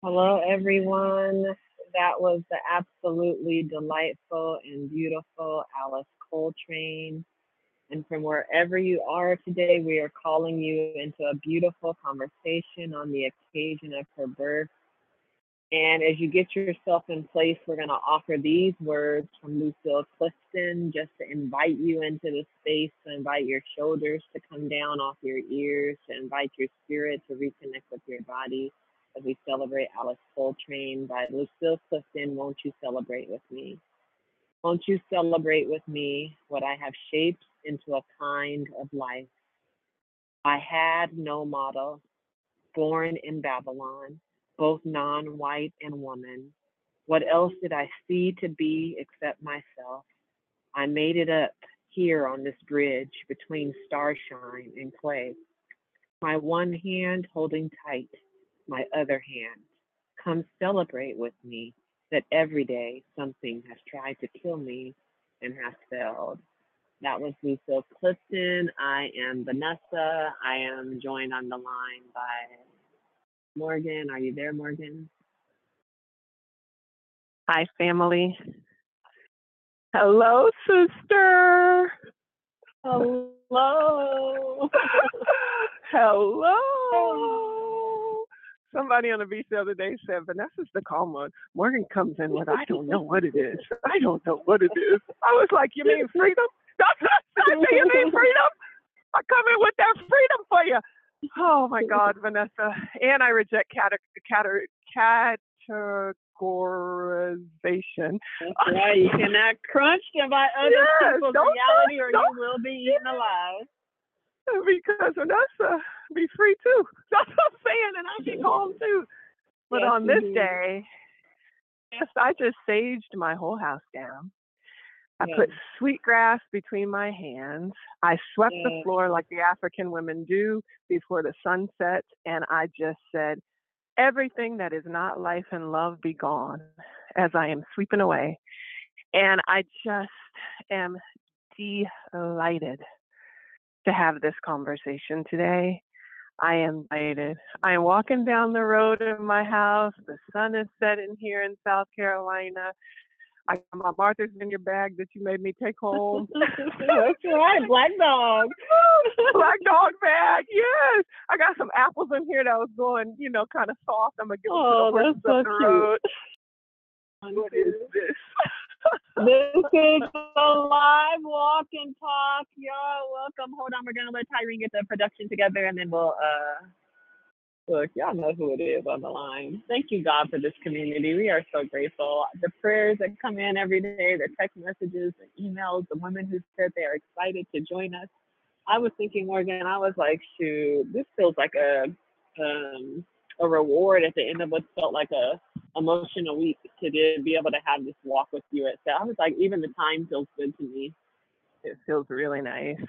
Hello, everyone. That was the absolutely delightful and beautiful Alice Coltrane. And from wherever you are today, we are calling you into a beautiful conversation on the occasion of her birth. And as you get yourself in place, we're going to offer these words from Lucille Clifton just to invite you into the space, to invite your shoulders to come down off your ears, to invite your spirit to reconnect with your body as we celebrate Alice Coltrane by Lucille Clifton. Won't you celebrate with me? Won't you celebrate with me what I have shaped into a kind of life? I had no model, born in Babylon, both non-white and woman. What else did I see to be except myself? I made it up here on this bridge between starshine and clay. My one hand holding tight, my other hand. Come celebrate with me that every day something has tried to kill me and has failed. That was Lucille Clifton. I am Vanessa. I am joined on the line by Morgan. Are you there, Morgan? Hi, family. Hello, sister. Hello. Hello. Somebody on the beach the other day said, Vanessa's the calm one. Morgan comes in with, I don't know what it is. I don't know what it is. I was like, you mean freedom? That's what I said. You mean freedom? I come in with that freedom for you. Oh, my God, Vanessa. And I reject categorization. That's right. You cannot crunch by other people's reality or you will be eaten alive. Because Vanessa be free too. That's what I'm saying, and I be calm too. But yes, on this day, yes, I just saged my whole house down. I put sweetgrass between my hands. I swept the floor like the African women do before the sun sets, and I just said, everything that is not life and love be gone as I am sweeping away. And I just am delighted to have this conversation today. I am delighted. I am walking down the road in my house. The sun is setting here in South Carolina. I got my Martha's Vineyard bag that you made me take home. That's right, Black Dog. Black Dog bag, yes. I got some apples in here that was going, kind of soft. I'm going to give them to the horses up the road. What is this? This is a live walk and talk. Y'all welcome. Hold on, we're going to let Tyrene get the production together and then we'll look, y'all know who it is on the line. Thank you, God, for this community. We are so grateful. The prayers that come in every day, the text messages, the emails, the women who said they are excited to join us. I was thinking, Morgan, I was like, shoot, this feels like a reward at the end of what felt like a emotional week to be able to have this walk with you. I was like, even the time feels good to me. It feels really nice.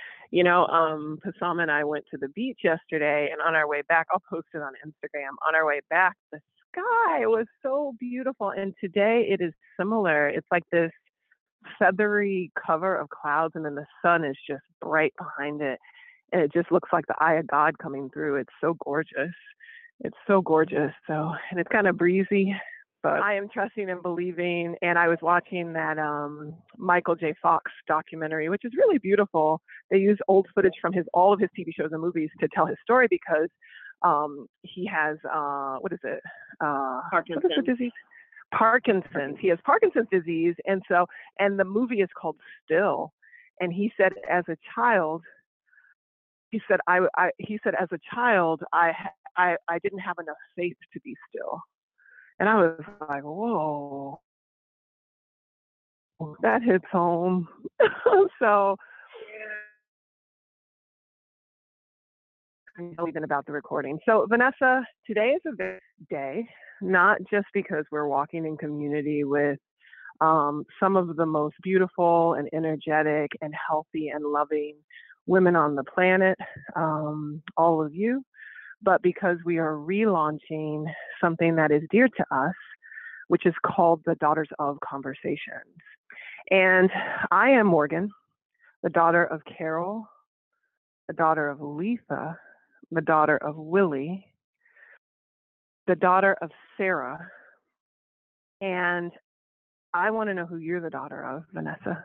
Passam and I went to the beach yesterday, and on our way back, I'll post it on Instagram. On our way back, the sky was so beautiful, and today it is similar. It's like this feathery cover of clouds, and then the sun is just bright behind it, and it just looks like the eye of God coming through. It's so gorgeous. It's so gorgeous. And it's kind of breezy. But I am trusting and believing, and I was watching that Michael J. Fox documentary, which is really beautiful. They use old footage from all of his TV shows and movies to tell his story because he has what is it? Parkinson's. What is the disease? Parkinson's. He has Parkinson's disease, and the movie is called Still. And he said, as a child, I didn't have enough faith to be still. And I was like, whoa, that hits home. So, even about the recording. So, Vanessa, today is a big day, not just because we're walking in community with some of the most beautiful and energetic and healthy and loving women on the planet, all of you, but because we are relaunching something that is dear to us, which is called the Daughters of Conversations. And I am Morgan, the daughter of Carol, the daughter of Letha, the daughter of Willie, the daughter of Sarah. And I want to know who you're the daughter of, Vanessa.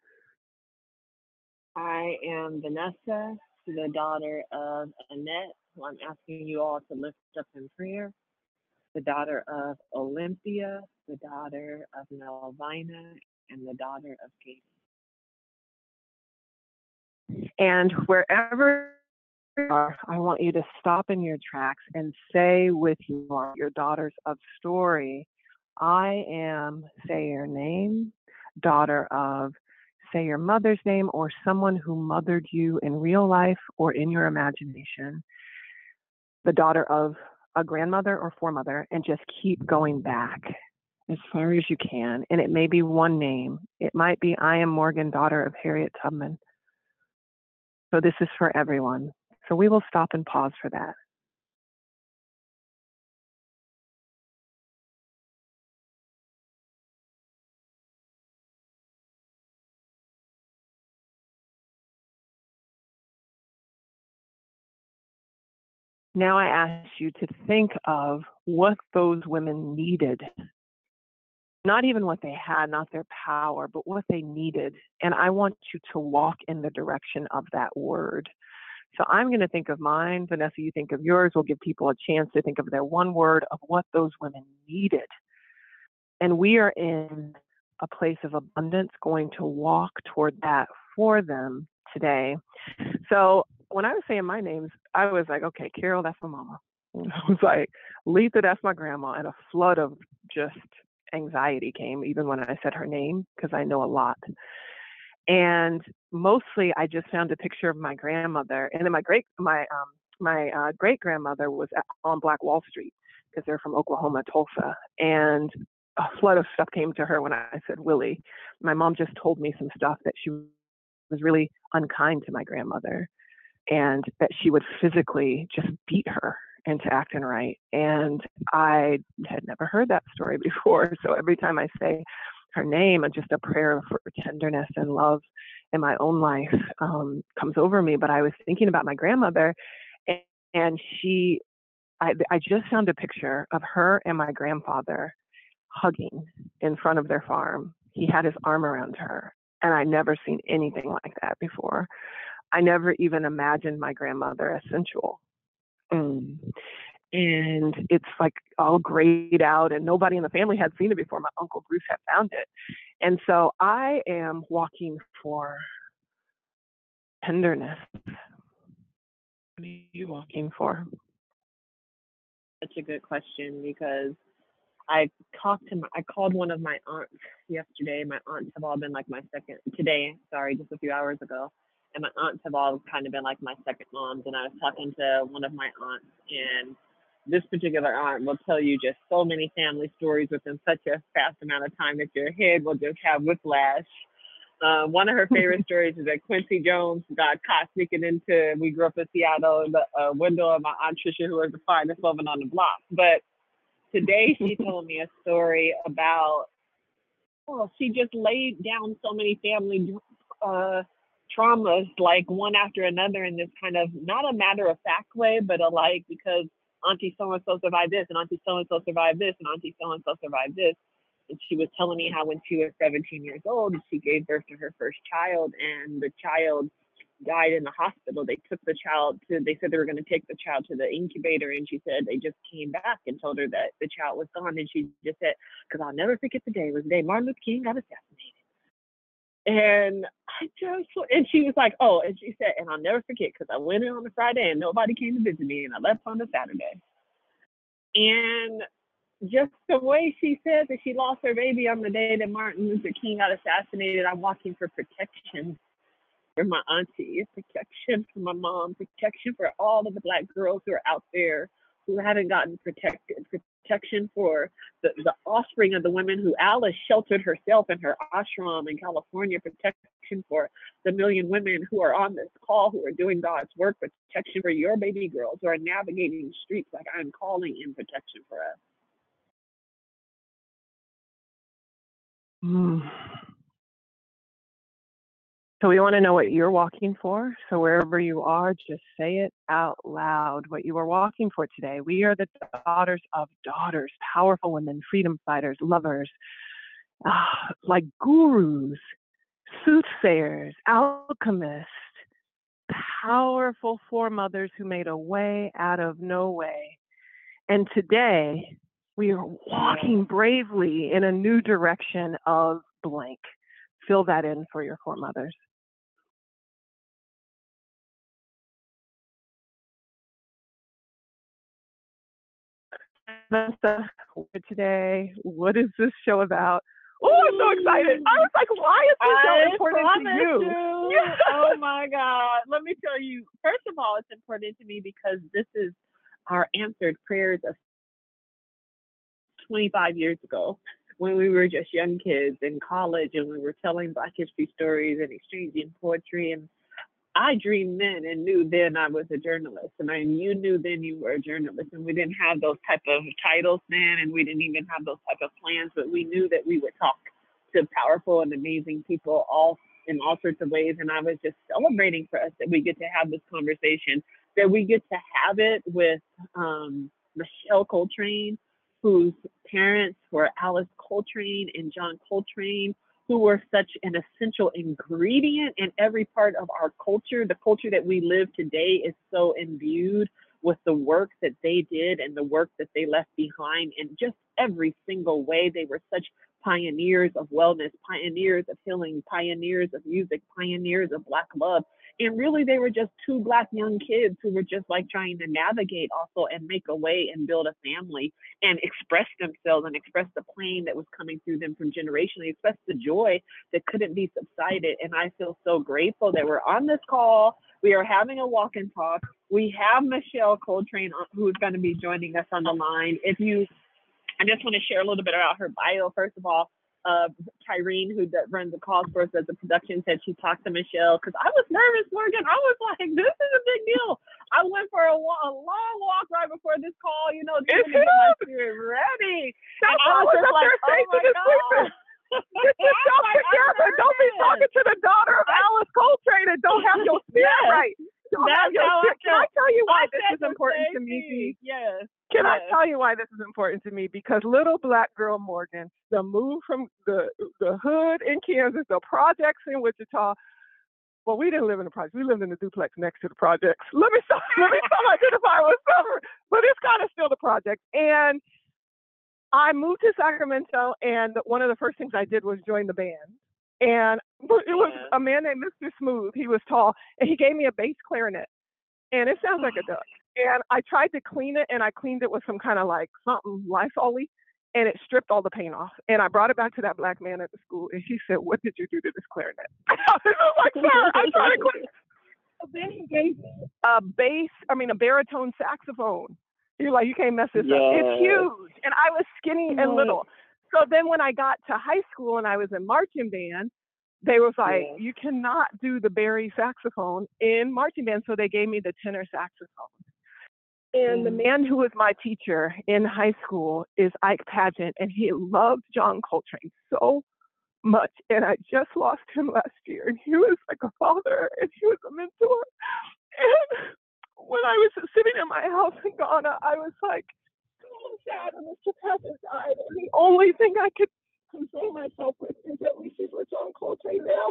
I am Vanessa, the daughter of Annette, who I'm asking you all to lift up in prayer, the daughter of Olympia, the daughter of Melvina, and the daughter of Katie. And wherever you are, I want you to stop in your tracks and say with your daughters of story, I am, say your name, daughter of, say your mother's name or someone who mothered you in real life or in your imagination, the daughter of a grandmother or foremother, and just keep going back as far as you can. And it may be one name. It might be, I am Morgan, daughter of Harriet Tubman. So this is for everyone. So we will stop and pause for that. Now I ask you to think of what those women needed. Not even what they had, not their power, but what they needed. And I want you to walk in the direction of that word. So I'm going to think of mine. Vanessa, you think of yours. We'll give people a chance to think of their one word of what those women needed. And we are in a place of abundance, going to walk toward that for them today. So when I was saying my names, I was like, okay, Carol, that's my mama. And I was like, Letha, that's my grandma. And a flood of just anxiety came even when I said her name, because I know a lot. And mostly I just found a picture of my grandmother. And then my great grandmother was on Black Wall Street, because they're from Oklahoma, Tulsa. And a flood of stuff came to her when I said Willie. My mom just told me some stuff that she was really unkind to my grandmother, and that she would physically just beat her into acting right. And I had never heard that story before. So every time I say her name, and just a prayer for tenderness and love in my own life comes over me. But I was thinking about my grandmother, and I just found a picture of her and my grandfather hugging in front of their farm. He had his arm around her, and I'd never seen anything like that before. I never even imagined my grandmother as sensual. And it's like all grayed out, and nobody in the family had seen it before. My Uncle Bruce had found it. And so I am walking for tenderness. What are you walking for? Such a good question, because I called one of my aunts yesterday. My aunts have all been like my second today, sorry, just a few hours ago. And my aunts have all kind of been like my second moms. And I was talking to one of my aunts, and this particular aunt will tell you just so many family stories within such a fast amount of time that your head will just have whiplash. One of her favorite stories is that Quincy Jones got caught sneaking into, we grew up in Seattle, in the window of my Aunt Tricia, who was the finest woman on the block. But today she told me a story about, she just laid down so many family traumas, like one after another, in this kind of, not a matter of fact way, but a like, because Auntie so-and-so survived this, and Auntie so-and-so survived this, and Auntie so-and-so survived this. And she was telling me how when she was 17 years old, she gave birth to her first child, and the child died in the hospital. They took the child they said they were going to take the child to the incubator, and she said they just came back and told her that the child was gone. And she just said, because I'll never forget the day, it was the day Martin Luther King got assassinated. And and she was like, oh, and she said, and I'll never forget, because I went in on a Friday and nobody came to visit me, and I left on a Saturday. And just the way she said that she lost her baby on the day that Martin Luther King got assassinated, I'm walking for protection for my auntie, protection for my mom, protection for all of the Black girls who are out there who haven't gotten protected, protection for the offspring of the women who Alice sheltered herself in her ashram in California, protection for the million women who are on this call who are doing God's work, protection for your baby girls who are navigating the streets like I'm calling in protection for us. So we want to know what you're walking for. So wherever you are, just say it out loud, what you are walking for today. We are the daughters of daughters, powerful women, freedom fighters, lovers, like gurus, soothsayers, alchemists, powerful foremothers who made a way out of no way. And today we are walking bravely in a new direction of blank. Fill that in for your foremothers. Today, what is this show about? Oh, I'm so excited. I was like, why is this so important to you? Yes. Oh my God. Let me tell you, first of all, it's important to me because this is our answered prayers of 25 years ago when we were just young kids in college and we were telling Black history stories and exchanging poetry. And I dreamed then and knew then I was a journalist, and you knew then you were a journalist, and we didn't have those type of titles then, and we didn't even have those type of plans, but we knew that we would talk to powerful and amazing people all in all sorts of ways. And I was just celebrating for us that we get to have this conversation, that we get to have it with Michelle Coltrane, whose parents were Alice Coltrane and John Coltrane, who were such an essential ingredient in every part of our culture. The culture that we live today is so imbued with the work that they did and the work that they left behind in just every single way. They were such pioneers of wellness, pioneers of healing, pioneers of music, pioneers of Black love. And really, they were just two Black young kids who were just like trying to navigate also and make a way and build a family and express themselves and express the pain that was coming through them from generationally, express the joy that couldn't be subsided. And I feel so grateful that we're on this call. We are having a walk and talk. We have Michelle Coltrane, who's going to be joining us on the line. I just want to share a little bit about her bio. First of all, Kyrene, who runs the calls for us as a production, said she talked to Michelle because I was nervous, Morgan. I was like, this is a big deal. I went for a long walk right before this call, just to get my spirit ready. That's why I was up there saying to this person, get yourself together. Don't be talking to the daughter of Alice Coltrane and don't have your spirit right. Can I tell you why this is important to me? Yes. Can I tell you why this is important to me? Because little Black girl Morgan, the move from the hood in Kansas, the projects in Wichita. Well, we didn't live in the projects. We lived in the duplex next to the projects. Let me identify myself, but it's kind of still the projects. And I moved to Sacramento, and one of the first things I did was join the band. And it was a man named Mr. Smooth. He was tall, and he gave me a bass clarinet. And it sounds like a duck. And I tried to clean it, and I cleaned it with some kind of like something Lysol-y, and it stripped all the paint off. And I brought it back to that Black man at the school, and he said, "What did you do to this clarinet?" I was like, "Sir, I tried to clean it." So then he gave me a baritone saxophone. He was like, "You can't mess this up. It's huge." And I was skinny and little. So then when I got to high school and I was in marching band, they was like, you cannot do the Barry saxophone in marching band. So they gave me the tenor saxophone. And the man who was my teacher in high school is Ike Pageant, and he loved John Coltrane so much. And I just lost him last year, and he was like a father, and he was a mentor. And when I was sitting in my house in Ghana, I was like, so sad when Mr. Pageant died. And the only thing I could console myself with is at least he's with John Coltrane now.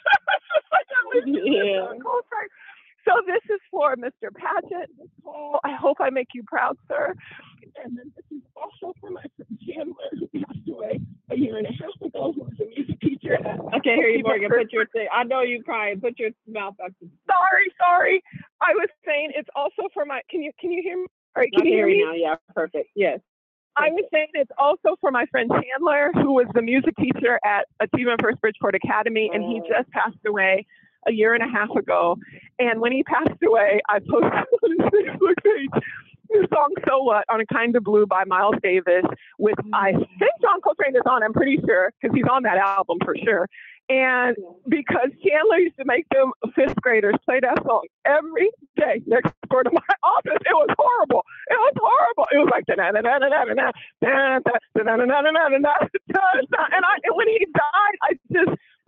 John Coltrane. So this is for Mr. Pageant. I hope I make you proud, sir. And then this is also for my friend Chandler, who passed away a year and a half ago, who was a music teacher. I can't hear you, Morgan. I know you're crying. Put your mouth back. Sorry. I was saying it's also for my. Can you hear me? All right, can you hear me now? Yeah, perfect. Yes. I was saying it's also for my friend Chandler, who was the music teacher at Achievement First Bridgeport Academy, and he just passed away a year and a half ago. And when he passed away, I posted on his Facebook page the song "So What" on "A Kind of Blue" by Miles Davis, with I think John Coltrane is on, I'm pretty sure, because he's on that album for sure. And because Chandler used to make them fifth graders play that song every day next door to my office. It was horrible. It was like and when he died, I just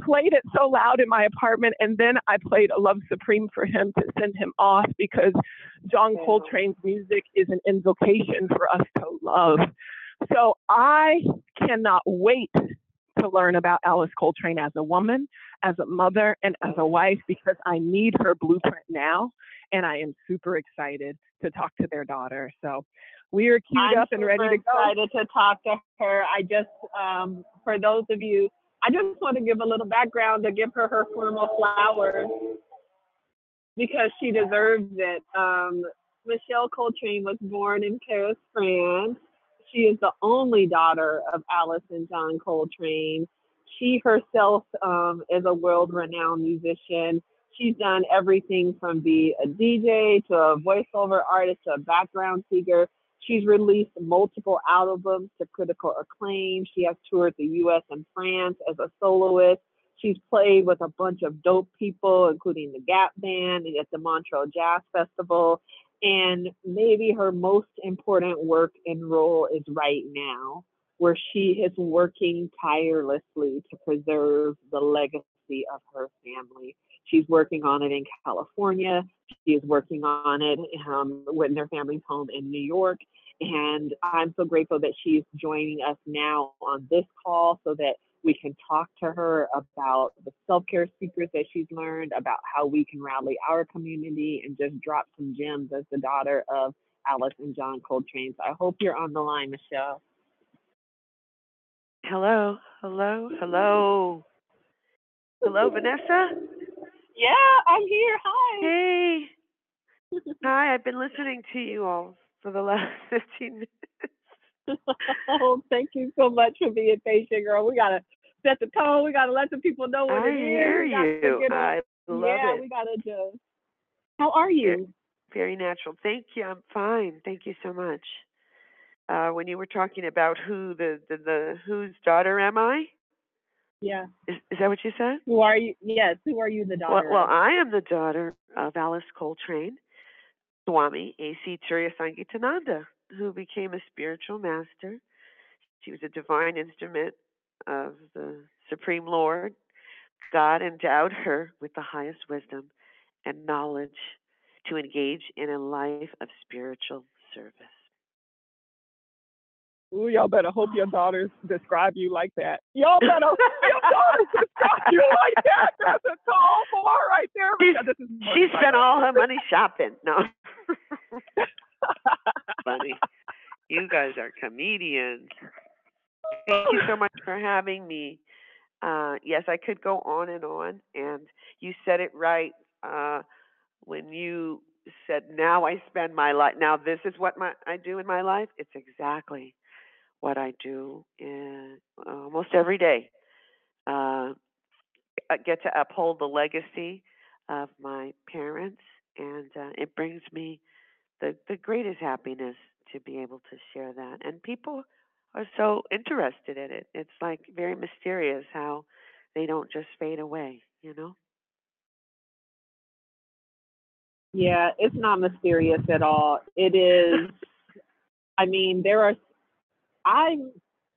played it so loud in my apartment, and then I played Love Supreme for him to send him off because John Coltrane's music is an invocation for us to love. So I cannot wait to learn about Alice Coltrane as a woman, as a mother, and as a wife, because I need her blueprint now, and I am super excited to talk to their daughter. So we are queued up and ready to go. I'm excited to talk to her. I just, for those of you, I just want to give a little background to give her formal flowers because she deserves it. Michelle Coltrane was born in Paris, France. She is the only daughter of Alice and John Coltrane. She herself is a world-renowned musician. She's done everything from be a DJ to a voiceover artist to a background singer. She's released multiple albums to critical acclaim. She has toured the US and France as a soloist. She's played with a bunch of dope people, including the Gap Band and at the Montreux Jazz Festival. And maybe her most important work and role is right now, where she is working tirelessly to preserve the legacy of her family. She's working on it in California. She is working on it when their family's home in New York. And I'm so grateful that she's joining us now on this call so that we can talk to her about the self-care secrets that she's learned, about how we can rally our community, and just drop some gems as the daughter of Alice and John Coltrane. So I hope you're on the line, Michelle. Hello, hello, hello. Hello, Vanessa? Yeah, I'm here. Hi. Hey. Hi, I've been listening to you all for the last 15 minutes. Oh, thank you so much for being patient, girl. We got to set the tone. We got to let the people know what it is. I hear you. I love it. We got to just. How are you? Very natural. Thank you. I'm fine. Thank you so much. When you were talking about whose daughter am I? Yeah. Is that what you said? Who are you? Yes. Who are you, the daughter? Well, I am the daughter of Alice Coltrane, Swami A.C. Turiya Sangeetananda, who became a spiritual master. She was a divine instrument of the Supreme Lord. God endowed her with the highest wisdom and knowledge to engage in a life of spiritual service. Ooh, y'all better hope your daughters describe you like that. Y'all better hope your daughters describe you like that. That's a tall bar right there. She spent all her money shopping. No. Funny. You guys are comedians. Thank you so much for having me. Yes, I could go on, and you said it right when you said, now I spend my life, now this is what I do in my life. It's exactly what I do almost every day. I get to uphold the legacy of my parents, and it brings me the greatest happiness to be able to share that. And people are so interested in it. It's like very mysterious how they don't just fade away, you know? Yeah, it's not mysterious at all. It is. I mean, I'm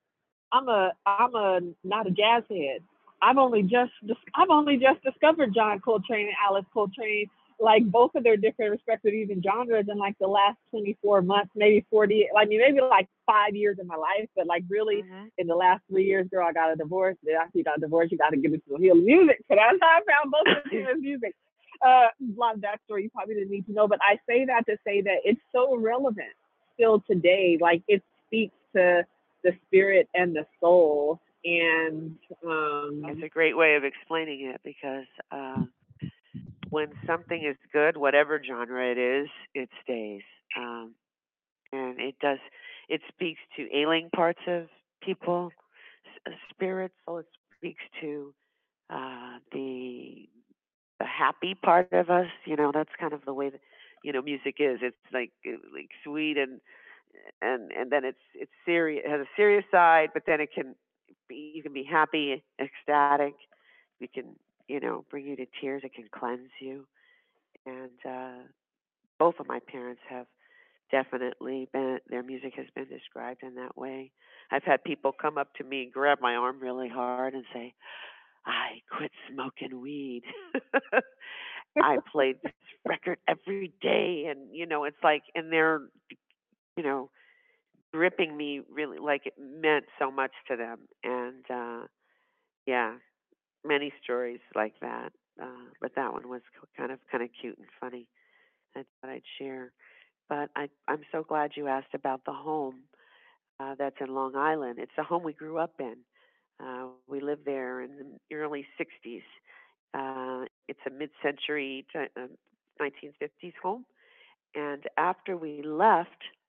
not a jazz head. I've only just discovered John Coltrane and Alice Coltrane, like both of their different respective even genres, in like the last 24 months, maybe 40. I mean, maybe like 5 years of my life, but like really in the last 3 years, girl, I got a divorce. After you got a divorce, you got to get into the healing music. So that's how I found both of them music. A lot of backstory you probably didn't need to know, but I say that to say that it's so relevant still today. Like it speaks to the spirit and the soul. And that's a great way of explaining it, because when something is good, whatever genre it is, it stays. And it speaks to ailing parts of people, spirits, so it speaks to the happy part of us. You know, that's kind of the way that, music is. It's like sweet and then it's serious. It has a serious side, but then you can be happy, ecstatic. You can, bring you to tears. It can cleanse you. And both of my parents have definitely their music has been described in that way. I've had people come up to me and grab my arm really hard and say, I quit smoking weed. I played this record every day, and it's like, and they're, you know, gripping me really like it meant so much to them, and yeah, many stories like that. But that one was kind of cute and funny. I thought I'd share. But I'm so glad you asked about the home that's in Long Island. It's the home we grew up in. We lived there in the early 60s. It's a mid-century 1950s home. And after we left,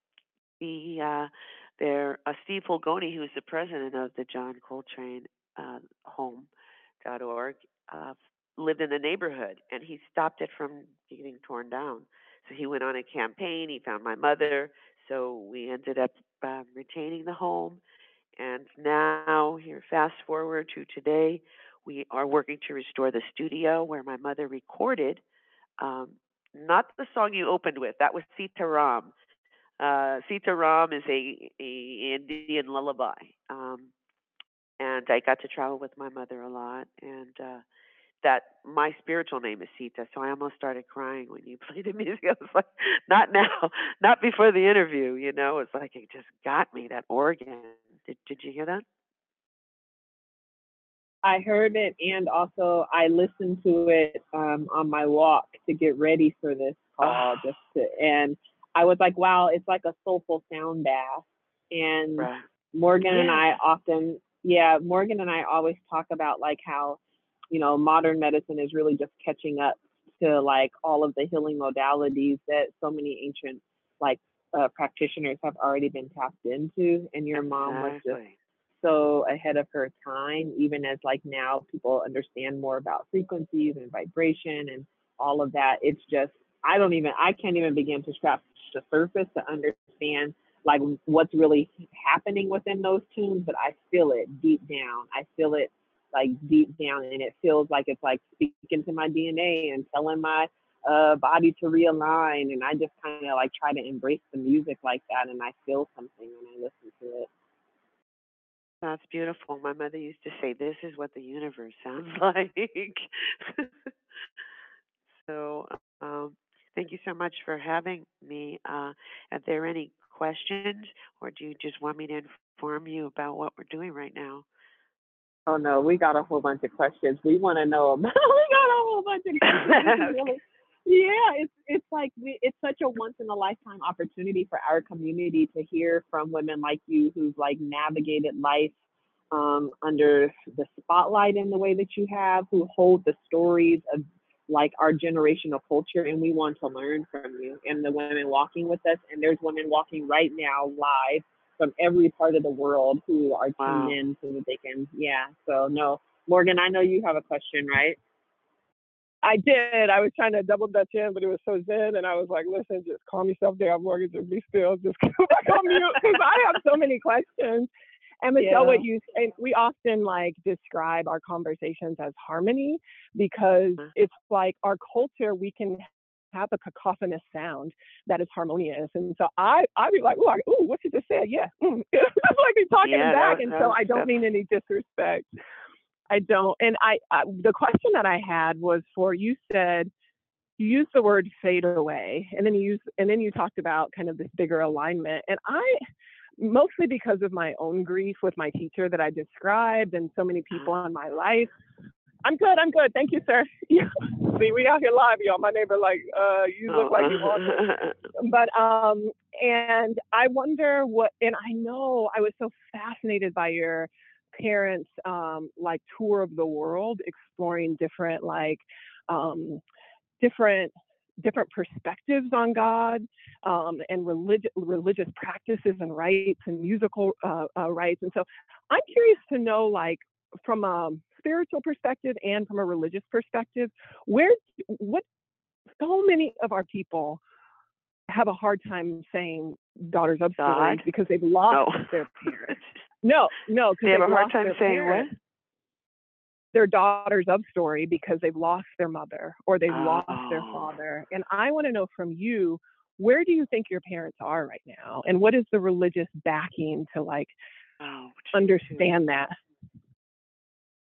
Steve Fulgoni, who's the president of the John Coltrane Home.org, lived in the neighborhood, and he stopped it from getting torn down. So he went on a campaign. He found my mother. So we ended up retaining the home. And now, here, fast forward to today, we are working to restore the studio where my mother recorded. Not the song you opened with. That was Sita Ram. Sita Ram is a Indian lullaby, and I got to travel with my mother a lot. And that my spiritual name is Sita, so I almost started crying when you played the music. I was like, not now, not before the interview. It's like it just got me, that organ. Did you hear that? I heard it, and also I listened to it on my walk to get ready for this call. And I was like, wow, it's like a soulful sound bath. And Right. Morgan and I Morgan and I always talk about like how, modern medicine is really just catching up to like all of the healing modalities that so many ancient like practitioners have already been tapped into. And your mom was just so ahead of her time, even as like now people understand more about frequencies and vibration and all of that. It's just, I can't even begin to scratch the surface to understand like what's really happening within those tunes, but I feel it deep down. I feel it like deep down, and it feels like it's like speaking to my DNA and telling my body to realign. And I just kind of like try to embrace the music like that, and I feel something when I listen to it. That's beautiful. My mother used to say, "This is what the universe sounds like." So, thank you so much for having me. Are there any questions, or do you just want me to inform you about what we're doing right now? Oh no, we got a whole bunch of questions. We want to know about. We got a whole bunch of questions. It's like it's such a once in a lifetime opportunity for our community to hear from women like you who've like navigated life under the spotlight in the way that you have, who hold the stories of like our generational culture, and we want to learn from you and the women walking with us. And there's women walking right now live from every part of the world who are tuned in so that they can, So no, Morgan, I know you have a question, right? I did. I was trying to double dutch in, but it was so zen, and I was like, "Listen, just calm yourself down, Morgan. Just be still. Just go back on mute." Because I have so many questions. And Michelle, we often like describe our conversations as harmony because it's like our culture. We can have a cacophonous sound that is harmonious, and so I'd be like, "Ooh, what you just said? Yeah," it's like you're talking back, and so I don't mean any disrespect. I don't. And the question that I had was for, you said, you used the word fade away, and then you talked about kind of this bigger alignment. And mostly because of my own grief with my teacher that I described and so many people in my life. I'm good. Thank you, sir. See, we out here live, y'all. My neighbor, you look like you want. But, and I wonder and I know I was so fascinated by your parents, tour of the world, exploring different, different perspectives on God, and religious practices and rites and musical rites. And so I'm curious to know, from a spiritual perspective and from a religious perspective, so many of our people have a hard time saying daughters of stories because they've lost their parents. No, because they have a hard time saying what? Their daughters of story because they've lost their mother or they've lost their father. And I want to know from you, where do you think your parents are right now? And what is the religious backing to understand that?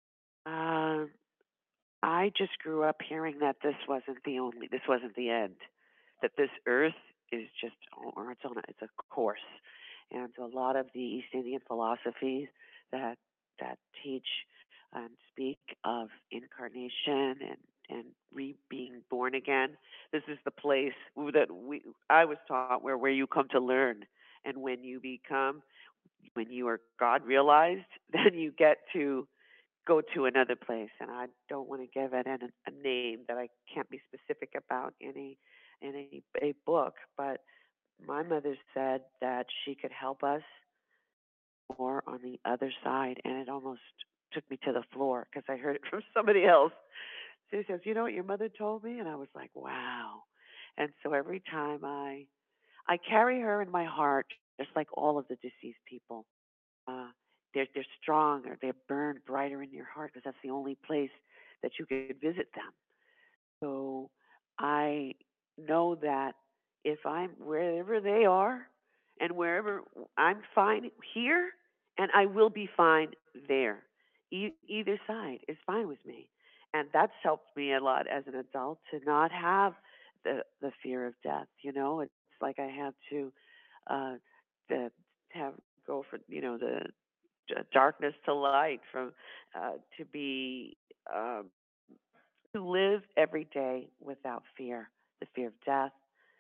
Um, I just grew up hearing that this wasn't the end, that this earth is just, or it's a course. And a lot of the East Indian philosophies that that teach and speak of incarnation and being born again. This is the place that I was taught where you come to learn, and when you are God realized, then you get to go to another place. And I don't want to give it a name that I can't be specific about in a book, but my mother said that she could help us more on the other side, and it almost took me to the floor because I heard it from somebody else. She says, "You know what your mother told me?" And I was like, "Wow." And so every time I carry her in my heart, just like all of the deceased people. Uh, they're strong, or they're burned brighter in your heart because that's the only place that you could visit them. So I know that if I'm wherever they are and wherever I'm fine here, and I will be fine there. Either side is fine with me. And that's helped me a lot as an adult to not have the fear of death. It's like I have to uh the have go for the darkness to light, from to be to live every day without fear, the fear of death,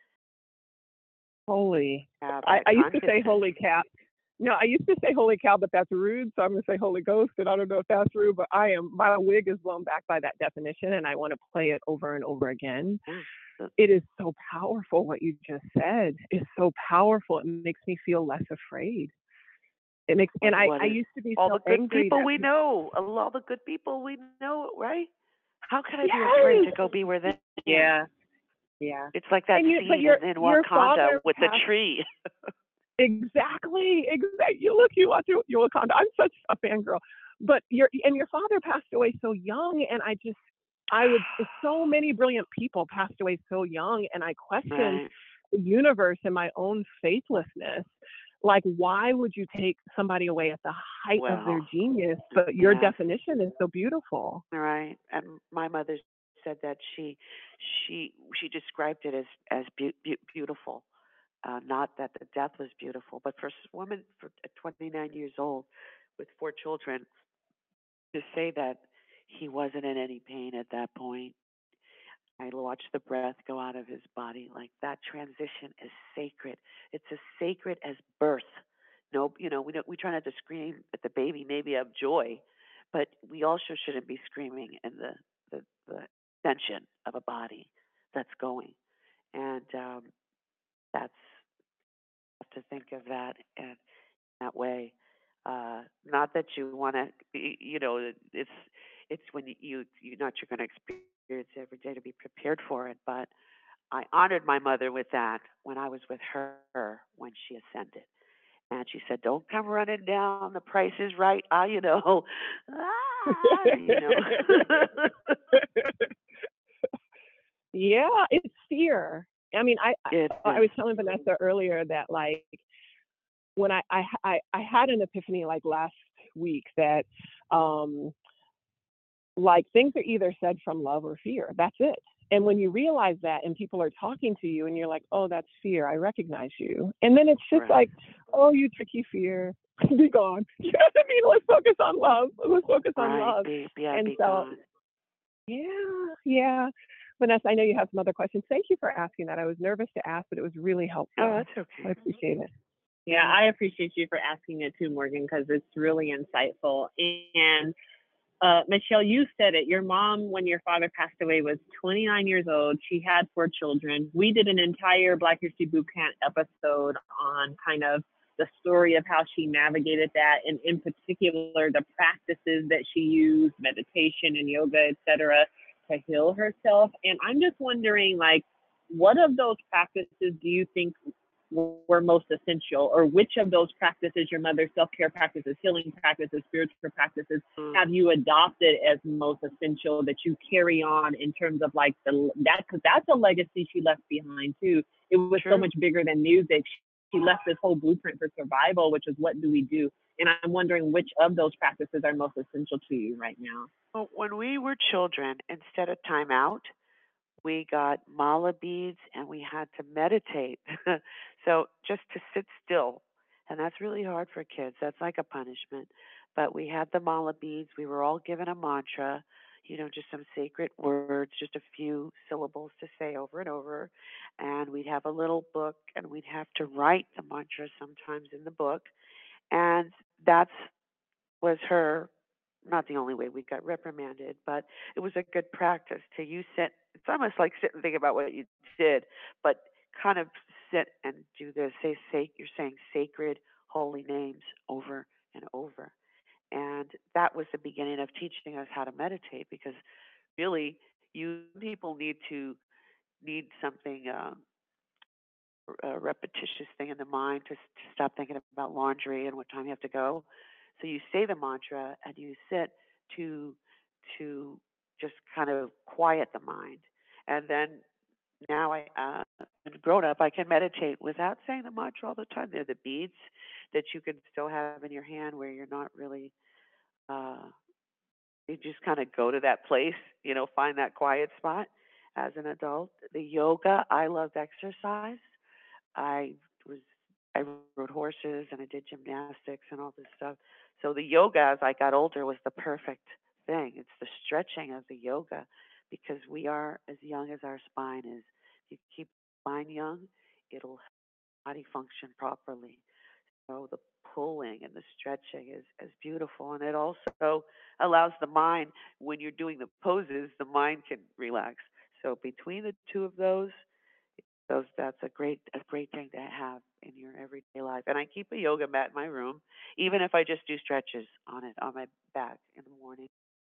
Holy. have I, that I used to say consciousness. holy cow. No, I used to say holy cow, but that's rude. So I'm going to say Holy Ghost, and I don't know if that's rude, but my wig is blown back by that definition, and I want to play it over and over again. Yeah. It is so powerful. What you just said is so powerful. It makes me feel less afraid. And I used to be All so the good angry people that we know, all the good people we know, right? How could I be afraid to yes, go be where they are? Yeah, yeah. It's like that but scene in your Wakanda father with the passed. tree. Exactly. You watch your Wakanda. I'm such a fangirl. But your father passed away so young, and so many brilliant people passed away so young, and I questioned Right. the universe and my own faithlessness. Like, why would you take somebody away at the height of their Well, genius? But your yes. definition is so beautiful. Right. And my mother said that she described it as beautiful. Not that the death was beautiful, but for a woman at 29 years old with 4 children, to say that he wasn't in any pain at that point. I watched the breath go out of his body. Like, that transition is sacred. It's as sacred as birth. No, we try not to scream at the baby, maybe of joy, but we also shouldn't be screaming in the tension of a body that's going. And that's to think of that in that way. Not that you want to, it's when you're not you're going to experience every day to be prepared for it. But I honored my mother with that when I was with her when she ascended. And she said, "Don't come running down. The price is right." Ah, you know. Yeah, it's fear. I mean, It I is. was telling Vanessa earlier that, like, when I had an epiphany like last week that um like, things are either said from love or fear. That's it. And when you realize that, and people are talking to you and you're like, "Oh, that's fear. I recognize you." And then it's just Right. like, "Oh, you tricky fear. Be gone." You know what I mean? Let's focus on love. Let's focus on Right. love. And Be so, gone. yeah, yeah. Vanessa, I know you have some other questions. Thank you for asking that. I was nervous to ask, but it was really Oh, helpful. that's I okay. appreciate it. Yeah, I appreciate you for asking it too, Morgan, because it's really insightful. And Michelle, you said it. Your mom, when your father passed away, was 29 years old. She had 4 children. We did an entire Black History Boot Camp episode on kind of the story of how she navigated that, and in particular, the practices that she used, meditation and yoga, etc., to heal herself. And I'm just wondering, like, what of those practices do you think were most essential, or which of those practices, your mother's self-care practices, healing practices, spiritual practices, have you adopted as most essential that you carry on in terms of like that, because that's a legacy she left behind too. It was so True. much bigger than music. he left this whole blueprint for survival, which is what do we do? And I'm wondering which of those practices are most essential to you right now. Well, when we were children, instead of time out, we got mala beads and we had to meditate. So just to sit still. And that's really hard for kids. That's like a punishment. But we had the mala beads. We were all given a mantra, just some sacred words, just a few syllables to say over and over. And we'd have a little book and we'd have to write the mantra sometimes in the book. And that's was her not the only way we got reprimanded, but it was a good practice to you sit. It's almost like sit and think about what you did, but kind of sit and do this. You're saying sacred, holy names over and over, and that was the beginning of teaching us how to meditate. Because really, you people need something. A repetitious thing in the mind to stop thinking about laundry and what time you have to go. So you say the mantra and you sit to just kind of quiet the mind. And then now I'm grown up, I can meditate without saying the mantra all the time. They're the beads that you can still have in your hand where you're not really. You just kind of go to that place, find that quiet spot. As an adult, the yoga, I loved exercise. I was I rode horses and I did gymnastics and all this stuff. So the yoga as I got older was the perfect thing. It's the stretching of the yoga because we are as young as our spine is. If you keep the spine young, it'll help the body function properly. So the pulling and the stretching is beautiful, and it also allows the mind when you're doing the poses, the mind can relax. So between the two of those that's a great thing to have in your everyday life. And I keep a yoga mat in my room, even if I just do stretches on it on my back in the morning.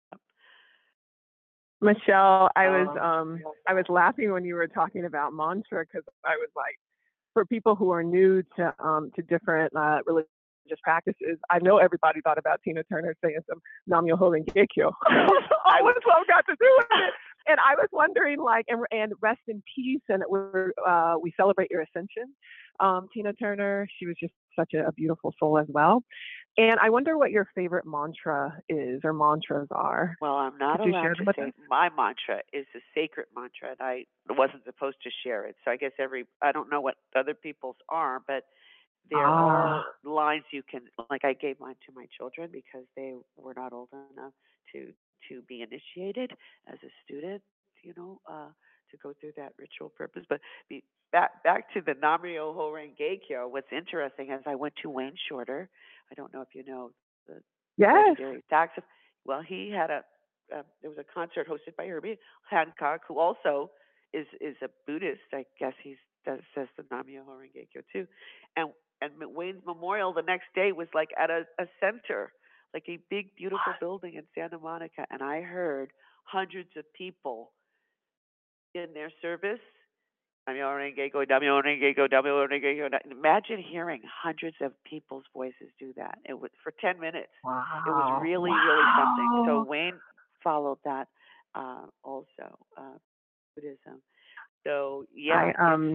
Michelle, I was laughing when you were talking about mantra because I was like, for people who are new to different religious practices, I know everybody thought about Tina Turner saying some Nam Myoho Renge Kyo. I was what got to do with it. And I was wondering, like, and rest in peace. And we celebrate your ascension, Tina Turner. She was just such a beautiful soul as well. And I wonder what your favorite mantra is or mantras are. Well, I'm not allowed to say my mantra is a sacred mantra, and I wasn't supposed to share it. So I guess I don't know what other people's are, but there are lines you can, like I gave mine to my children because they were not old enough to be initiated as a student, to go through that ritual purpose. But back to the Nam Myoho Renge Kyo. What's interesting is I went to Wayne Shorter. I don't know if you know the legendary saxophone. Well, he had there was a concert hosted by Herbie Hancock, who also is a Buddhist. I guess says the Nam Myoho Renge Kyo too. And Wayne's memorial the next day was like at a center, like a big, beautiful building in Santa Monica. And I heard hundreds of people in their service. Imagine hearing hundreds of people's voices do that. It was for 10 minutes. Wow. It was really, really something. So Wayne followed that also, Buddhism. So yeah,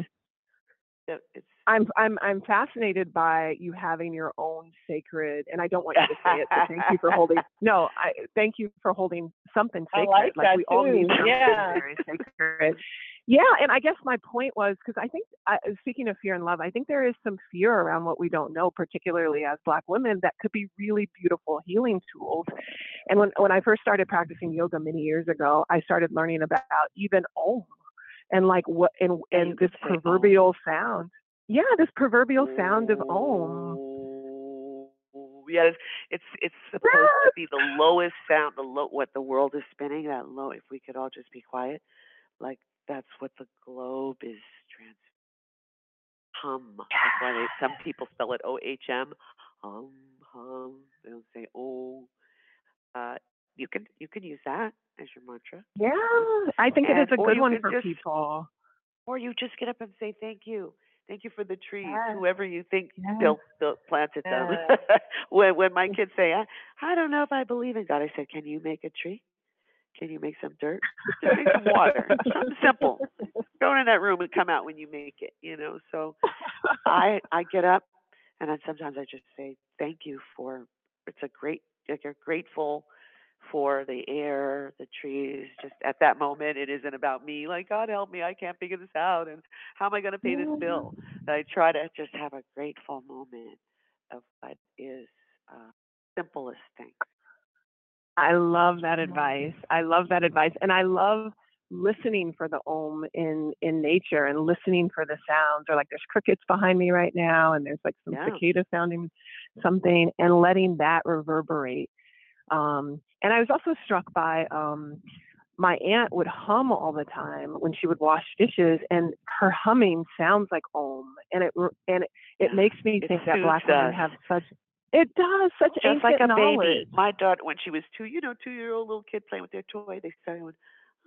I'm fascinated by you having your own sacred, and I don't want you to say it, but thank you for holding. No, thank you for holding something sacred. I like that we too. all need something very sacred. Yeah, and I guess my point was because I think, speaking of fear and love, I think there is some fear around what we don't know, particularly as Black women, that could be really beautiful healing tools. And when I first started practicing yoga many years ago, I started learning about even Om and like what and this proverbial sound. Yeah, this proverbial sound of Om. Yeah, it's supposed to be the lowest sound, what the world is spinning, that low. If we could all just be quiet, like that's what the globe is hum. That's why some people spell it O-H-M. Hum. They don't say oh. You can use that as your mantra. Yeah, I think it is a good one for people. Or you just get up and say thank you. Thank you for the trees, whoever you think planted them. When my kids say, I don't know if I believe in God, I said, can you make a tree? Can you make some dirt? Just make some water. Something simple. Go in that room and come out when you make it, you know. So I get up and then sometimes I just say thank you for it's a great like you're grateful for the air, the trees. Just at that moment, it isn't about me. Like God help me, I can't figure this out, and how am I going to pay this bill? I try to just have a grateful moment of what is simplest thing. I love that advice. I love that advice. And I love listening for the om in nature and listening for the sounds. Or like there's crickets behind me right now and there's like some Yeah. cicada sounding something and letting that reverberate. And I was also struck by my aunt would hum all the time when she would wash dishes, and her humming sounds like om, and it makes me think that Black women have such such just like a knowledge. baby. My daughter, when she was 2-year-old little kid playing with their toy, they started with,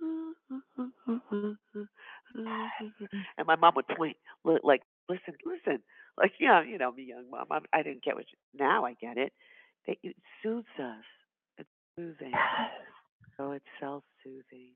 and my mom would point like, listen, like me young mom. I didn't get what now I get it. It soothes us. It's soothing. So it's self-soothing.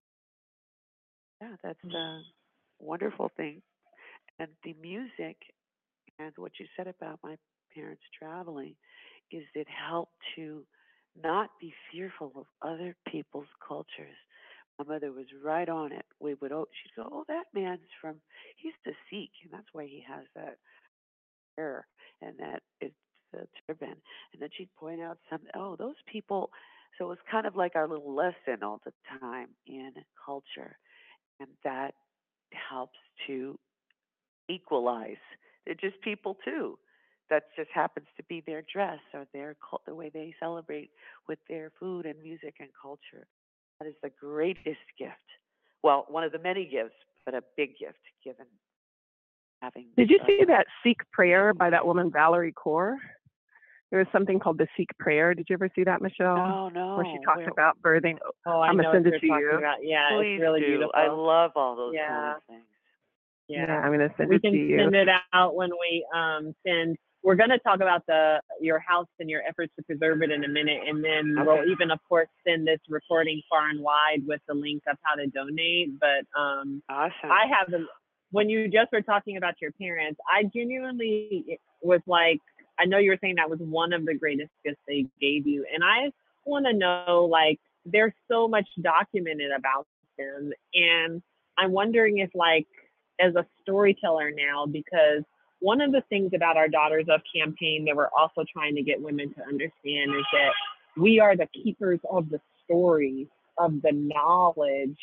Yeah, that's a wonderful thing. And the music and what you said about my parents traveling is it helped to not be fearful of other people's cultures. My mother was right on it. She'd go, oh, that man's he's the Sikh, and that's why he has that hair and that it's the turban. And then she'd point out those people. So it was kind of like our little lesson all the time in culture, and that helps to equalize. They're just people too. That just happens to be their dress or the way they celebrate with their food and music and culture. That is the greatest gift. Well, one of the many gifts, but a big gift given having. Did you see that Sikh prayer by that woman Valerie Kaur? There was something called the Sikh prayer. Did you ever see that, Michelle? No. Where she talked about birthing. Oh, I'm gonna send it to you. you. About. Yeah, Please it's really do. beautiful. I love all those kind of things. Yeah, I'm gonna send it to you. We can send it out when we send. We're going to talk about your house and your efforts to preserve it in a minute, and then we'll even, of course, send this recording far and wide with the link of how to donate. But awesome. I haven't. When you just were talking about your parents, I genuinely was like, I know you were saying that was one of the greatest gifts they gave you, and I want to know, like, there's so much documented about them, and I'm wondering if, like, as a storyteller now, because one of the things about our Daughters of campaign that we're also trying to get women to understand is that we are the keepers of the stories, of the knowledge,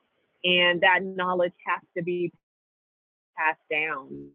and that knowledge has to be passed down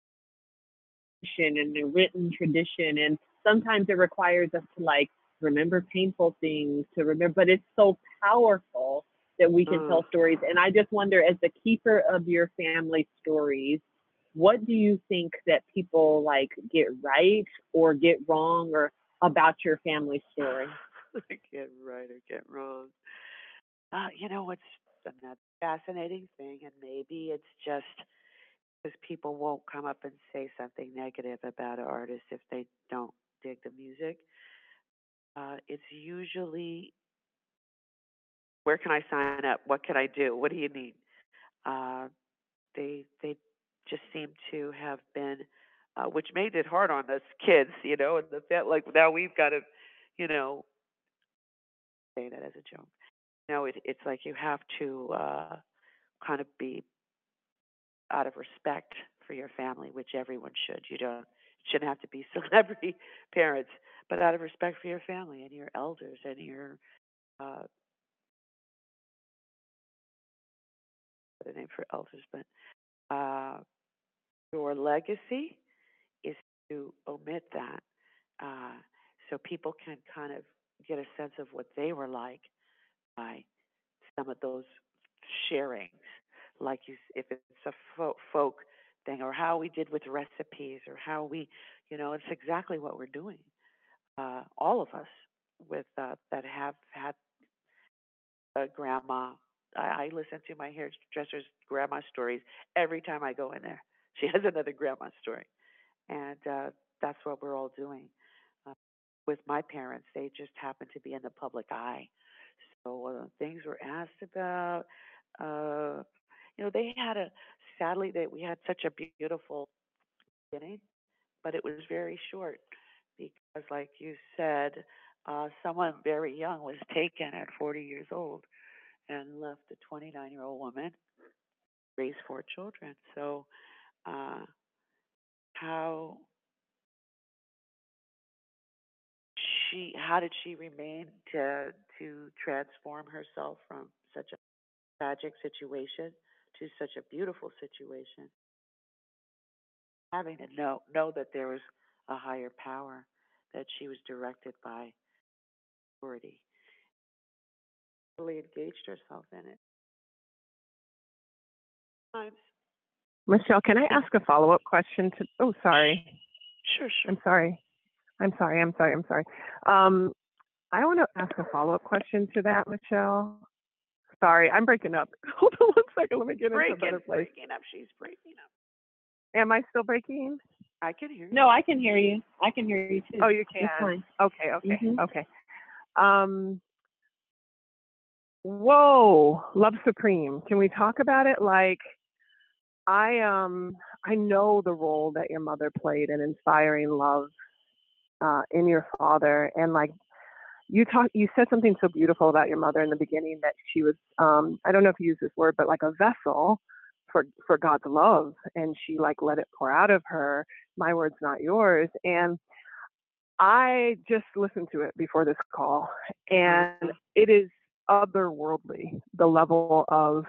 in the written tradition. And sometimes it requires us to like remember painful things, but it's so powerful that we can tell stories. And I just wonder, as the keeper of your family stories, what do you think that people like get right or get wrong or about your family story? Get right or get wrong. What's another fascinating thing, and maybe it's just because people won't come up and say something negative about an artist if they don't dig the music. It's usually, where can I sign up? What can I do? What do you need? They just seem to have been, which made it hard on us kids, and the fact like now we've got to, say that as a joke. It's like you have to kind of be out of respect for your family, which everyone should. Shouldn't have to be celebrity parents, but out of respect for your family and your elders and your the name for elders, but your legacy is to omit that, so people can kind of get a sense of what they were like by some of those sharings, like if it's a folk thing, or how we did with recipes, or how it's exactly what we're doing. All of us with that have had a grandma. I listen to my hairdresser's grandma stories every time I go in there. She has another grandma story, and that's what we're all doing. With my parents, they just happen to be in the public eye, So things were asked about. Uh, they had sadly, we had such a beautiful beginning, but it was very short because, like you said, someone very young was taken at 40 years old and left a 29-year-old woman raise 4 children. So, uh, how how did she remain to transform herself from such a tragic situation to such a beautiful situation? Having to know that there was a higher power, that she was directed by authority, really engaged herself in it. Times. Michelle, can I ask a follow-up question to? Oh, sorry. Sure. I'm sorry. I want to ask a follow-up question to that, Michelle. Sorry, I'm breaking up. Hold on 1 second. Let me get into a better place. Breaking up. She's breaking up. Am I still breaking? I can hear you. No, I can hear you. I can hear you too. Oh, you can. It's fine. Okay. Mhm. Okay. Whoa, Love Supreme. Can we talk about it? Like, I know the role that your mother played in inspiring love in your father, and like you said something so beautiful about your mother in the beginning, that she was I don't know if you use this word, but like a vessel for God's love, and she like let it pour out of her. My words, not yours. And I just listened to it before this call, and it is otherworldly, the level of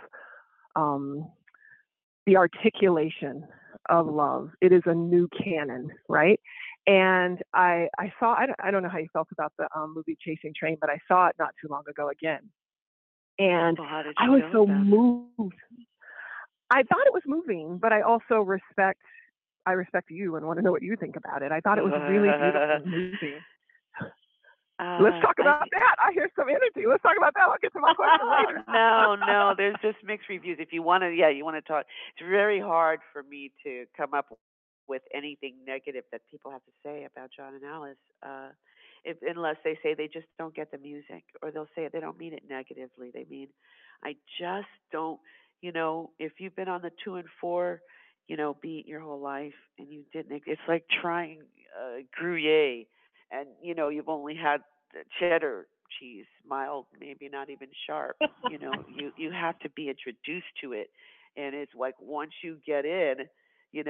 the articulation of love. It is a new canon, right? And I saw, I don't know how you felt about the movie Chasing Trane, but I saw it not too long ago again. And I was so moved. I thought it was moving, but I also respect you and want to know what you think about it. I thought it was really beautiful and moving. Let's talk about that. I hear some energy. Let's talk about that. I'll get to my question later. No, there's just mixed reviews. If you want to, you want to talk. It's very hard for me to come up with anything negative that people have to say about John and Alice, unless they say they just don't get the music, or they'll say they don't mean it negatively. They mean, I just don't. If you've been on the 2 and 4, beat your whole life and you didn't, it's like trying Gruyere, and you've only had cheddar cheese, mild, maybe not even sharp. You have to be introduced to it, and it's like once you get in, you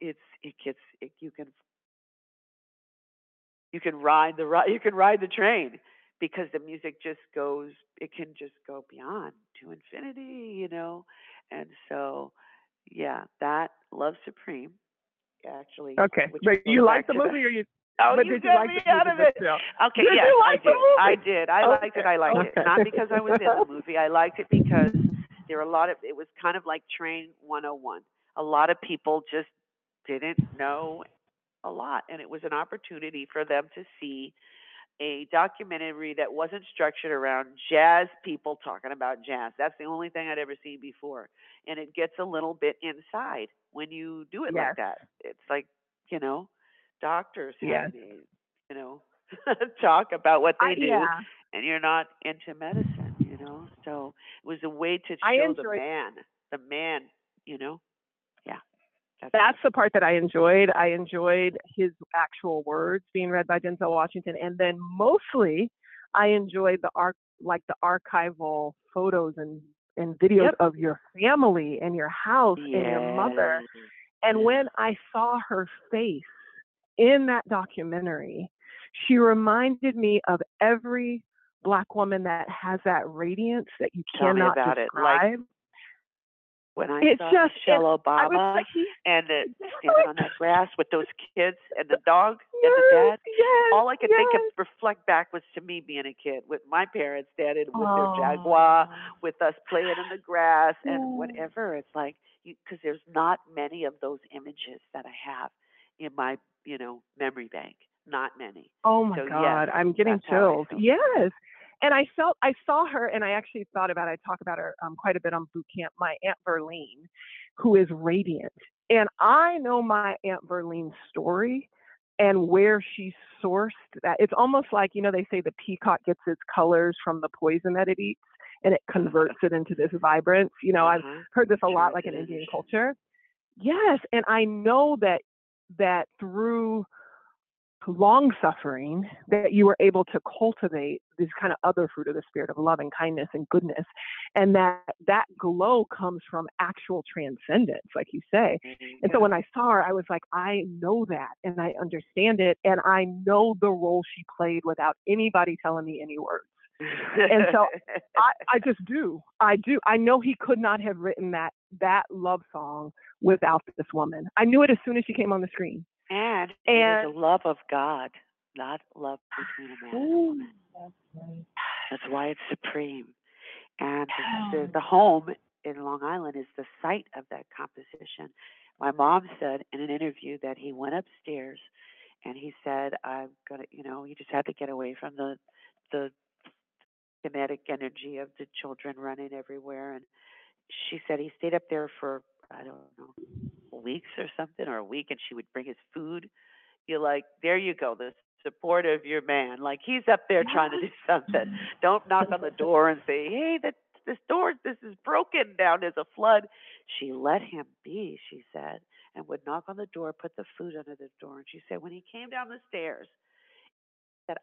can ride the train, because the music just goes. It can just go beyond to infinity, and so that Love Supreme actually. Okay, but you like the movie, or you? Oh, but you did you like the out of it. Okay, did you like the movie? I did. I liked it. I liked it. Not because I was in the movie. I liked it because there were it was kind of like Train 101. A lot of people just didn't know a lot, and it was an opportunity for them to see a documentary that wasn't structured around jazz people talking about jazz. That's the only thing I'd ever seen before. And it gets a little bit inside when you do it like that. It's like, doctors having talk about what they do, and you're not into medicine, So it was a way to show the man, That's the part that I enjoyed. I enjoyed his actual words being read by Denzel Washington, and then mostly I enjoyed the archival photos and videos of your family and your house and your mother. And when I saw her face in that documentary, she reminded me of every Black woman that has that radiance that you cannot describe. When I saw Michelle Obama and standing on that grass with those kids and the dog and the dad, all I could think of reflect back was to me being a kid with my parents standing with their Jaguar, with us playing in the grass and whatever. It's like, because there's not many of those images that I have in my, memory bank. Not many. Oh my God, I'm getting chills. Yes. And I saw her, and I actually thought about it. I talk about her quite a bit on boot camp. My Aunt Verlene, who is radiant. And I know my Aunt Verlene's story. and where she sourced that. It's almost like, they say the peacock gets its colors from the poison that it eats, and it converts it into this vibrance. I've heard this a lot, like in Indian culture. Yes, and I know that through long suffering, that you were able to cultivate this kind of other fruit of the spirit of love and kindness and goodness, and that glow comes from actual transcendence, like you say. And so when I saw her, I was like, I know that, and I understand it, and I know the role she played without anybody telling me any words. And so I just do. I do. I know he could not have written that love song without this woman. I knew it as soon as she came on the screen. And it was a love of God, not love between a man and a woman. That's right. That's why it's supreme. And the home in Long Island is the site of that composition. My mom said in an interview that he went upstairs and he said, I'm going to, he just had to get away from the kinetic energy of the children running everywhere. And she said he stayed up there for, I don't know, weeks or something, or a week, and she would bring his food. You're like, there you go, the support of your man. Like, he's up there trying to do something. Don't knock on the door and say, hey, this is broken down, there's a flood. She let him be, she said, and would knock on the door, put the food under the door. And she said when he came down the stairs, he said,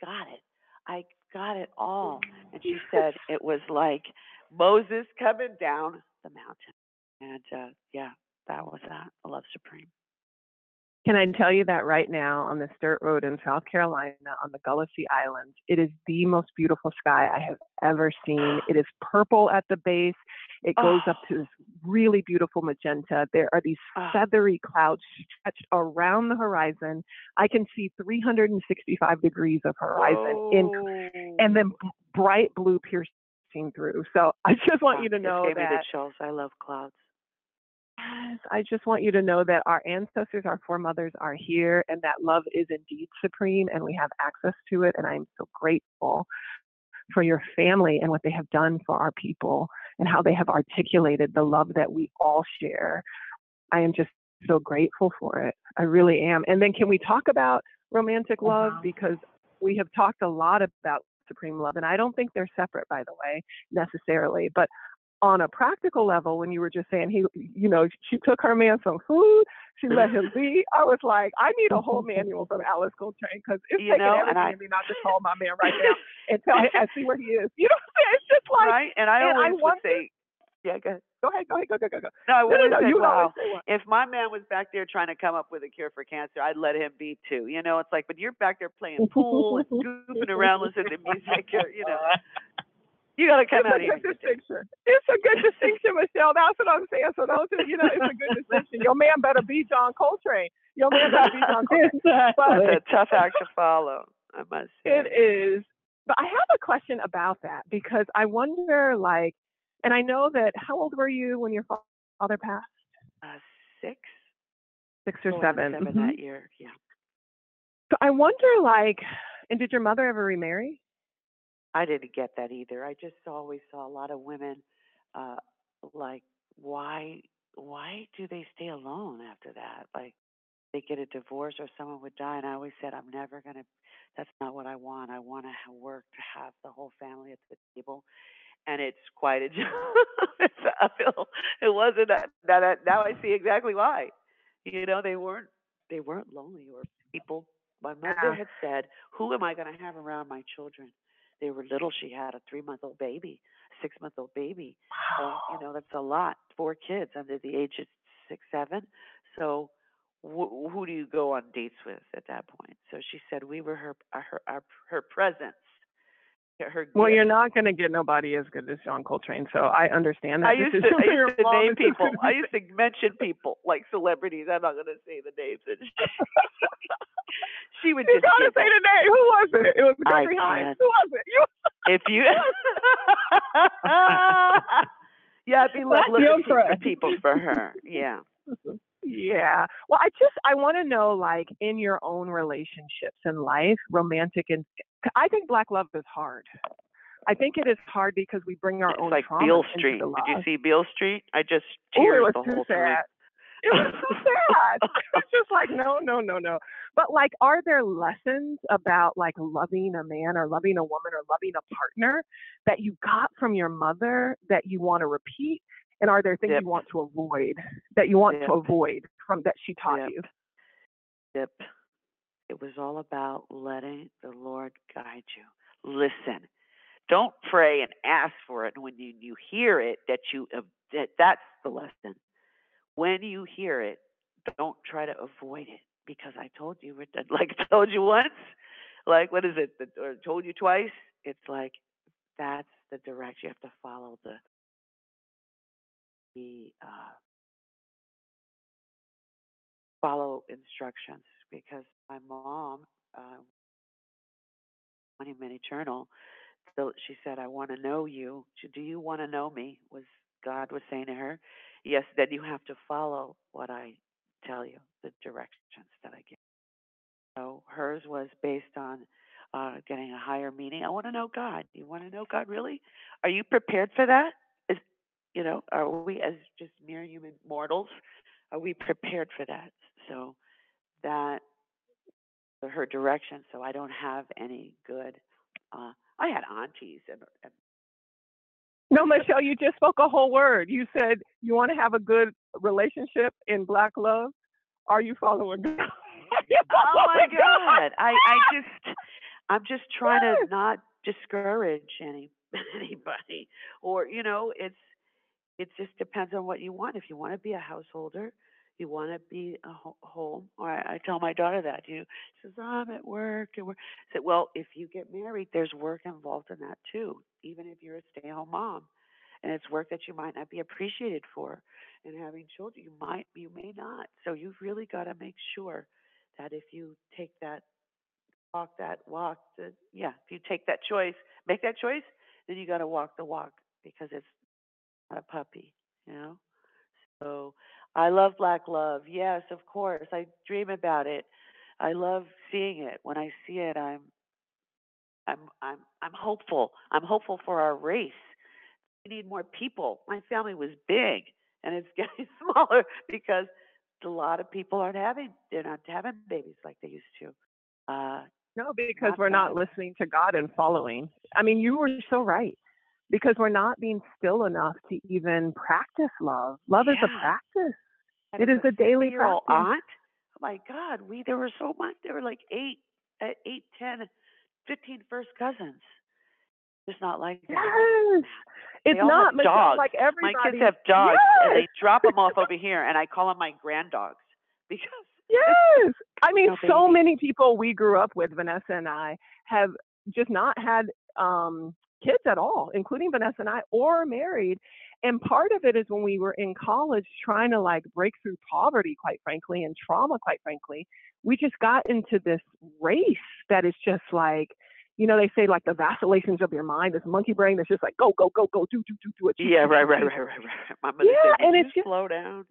I got it all. And she said it was like Moses coming down the mountain. And that was that. I love Supreme. Can I tell you that right now on this dirt road in South Carolina on the Gullahsee Islands, it is the most beautiful sky I have ever seen. It is purple at the base. It goes up to this really beautiful magenta. There are these feathery clouds stretched around the horizon. I can see 365 degrees of horizon and then bright blue piercing through. So I just want you to know gave that. Me the chills. I love clouds. Yes, I just want you to know that our ancestors, our foremothers are here, and that love is indeed supreme, and we have access to it. And I'm so grateful for your family and what they have done for our people and how they have articulated the love that we all share. I am just so grateful for it. I really am. And then can we talk about romantic love? Because we have talked a lot about supreme love, and I don't think they're separate, by the way, necessarily. But on a practical level, when you were just saying she took her man some food, she let him be. I was like, I need a whole manual from Alice Coltrane, because it's taking everything in me not to call my man right now and tell him, I see where he is. You know what I'm saying? It's just like, right. And I always would say, yeah, go ahead. Go ahead. Go. No, I would say, wow, if my man was back there trying to come up with a cure for cancer, I'd let him be too. It's like, but you're back there playing pool and goofing around listening to music. You got to come out here. It's a good distinction, Michelle. That's what I'm saying. So those are, it's a good distinction. Your man better be John Coltrane. Your man better be John Coltrane. That's a tough act to follow, I must say. It is. But I have a question about that, because I wonder, and I know that, how old were you when your father passed? 6. 6 or 7. That year, yeah. So I wonder, and did your mother ever remarry? I didn't get that either. I just always saw a lot of women, why do they stay alone after that? Like, they get a divorce or someone would die, and I always said, I'm never going to, that's not what I want. I want to work to have the whole family at the table. And it's quite a job. I feel it wasn't that. Now I see exactly why. They weren't lonely, or people. My mother had said, who am I going to have around my children? They were little. She had a 3-month-old baby, 6-month-old baby. Wow. That's a lot. 4 kids under the age of 6, 7. So who do you go on dates with at that point? So she said we were her presence. Well, you're not going to get nobody as good as John Coltrane, so I understand that. I used to name people. I used to mention people, like celebrities. I'm not going to say the names. She would just. You got to say the name. Who was it? It was Gregory Hines. Who was it? If you. Yeah, I'd be looking for people for her. Yeah. Yeah. Well, I want to know, in your own relationships in life, romantic, and I think Black love is hard. I think it is hard because we bring our own trauma Beale Street. into the love. Did you see Beale Street? I just teared it was the too whole sad. time. It was so sad. It's just like, no, no, no, no. But like, are there lessons about like loving a man or loving a woman or loving a partner that you got from your mother that you want to repeat? And are there things Yep. you want to avoid that you want to Yep. avoid from that she taught Yep. you? Yep. It was all about letting the Lord guide you. Listen. Don't pray and ask for it. And when you hear it, that's the lesson. When you hear it, don't try to avoid it, because I told you, like I told you once, like what is it? Or told you twice. It's like that's the direction. You have to follow the follow instructions, because my mom, Monument Eternal, so she said, "I want to know you. Do you want to know me?" Was God was saying to her. Yes, then you have to follow what I tell you, the directions that I give. So hers was based on getting a higher meaning. I want to know God. You want to know God, really? Are you prepared for that? Is are we, as just mere human mortals, are we prepared for that? So that her direction. So I don't have any good. I had aunties and No, Michelle, you just spoke a whole word. You said you want to have a good relationship in Black love. Are you following God? oh my God! I'm just trying to not discourage anybody, or it just depends on what you want. If you want to be a householder, you want to be a home. Or I tell my daughter that. She says, I'm at work. I said, well, if you get married, there's work involved in that too. Even if you're a stay-at-home mom, and it's work that you might not be appreciated for. And having children, you may not. So you've really got to make sure that if you take that walk, if you take that choice, make that choice, then you got to walk the walk, because it's not a puppy. So I love Black love. Yes, of course. I dream about it. I love seeing it. When I see it, I'm hopeful. I'm hopeful for our race. We need more people. My family was big, and it's getting smaller because a lot of people they're not having babies like they used to. No, because Not we're not that. listening to God and following. I mean, you were so right. Because we're not being still enough to even practice love. Love is a Yeah. practice. And It as is a daily 50-year-old practice. aunt, oh my God, there were so much. There were like 10, 15 first cousins. It's not like that. Yes. They It's all not, have Michelle, dogs. like My everybody. kids have dogs, and Yes. they drop them off over here, and I call them my grand dogs because Yes. I mean, no so baby. many people we grew up with, Vanessa and I, have just not had kids at all, including Vanessa and I, or married. And part of it is when we were in college trying to like break through poverty, quite frankly, and trauma, quite frankly, we just got into this race that is just like, they say like the vacillations of your mind, this monkey brain that's just like, go, go, go, go, do, achieve. Yeah, right. My mother said, and "Would it's you just slow down?"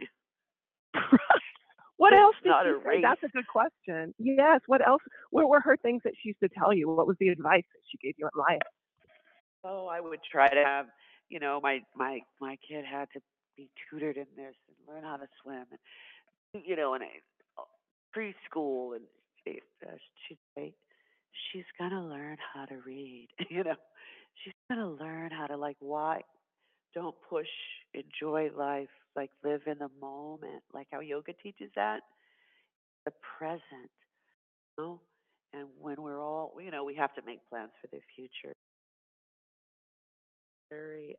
What It's else did not she a say? race. That's a good question. Yes. What else? What were her things that she used to tell you? What was the advice that she gave you in life? Oh, I would try to have, my kid had to be tutored in this and learn how to swim, and preschool, and she'd say, she's gonna learn how to read. She's gonna learn how to, like, why don't push, enjoy life, like live in the moment, like how yoga teaches that, the present, you know. And when we're all, we have to make plans for the future. Very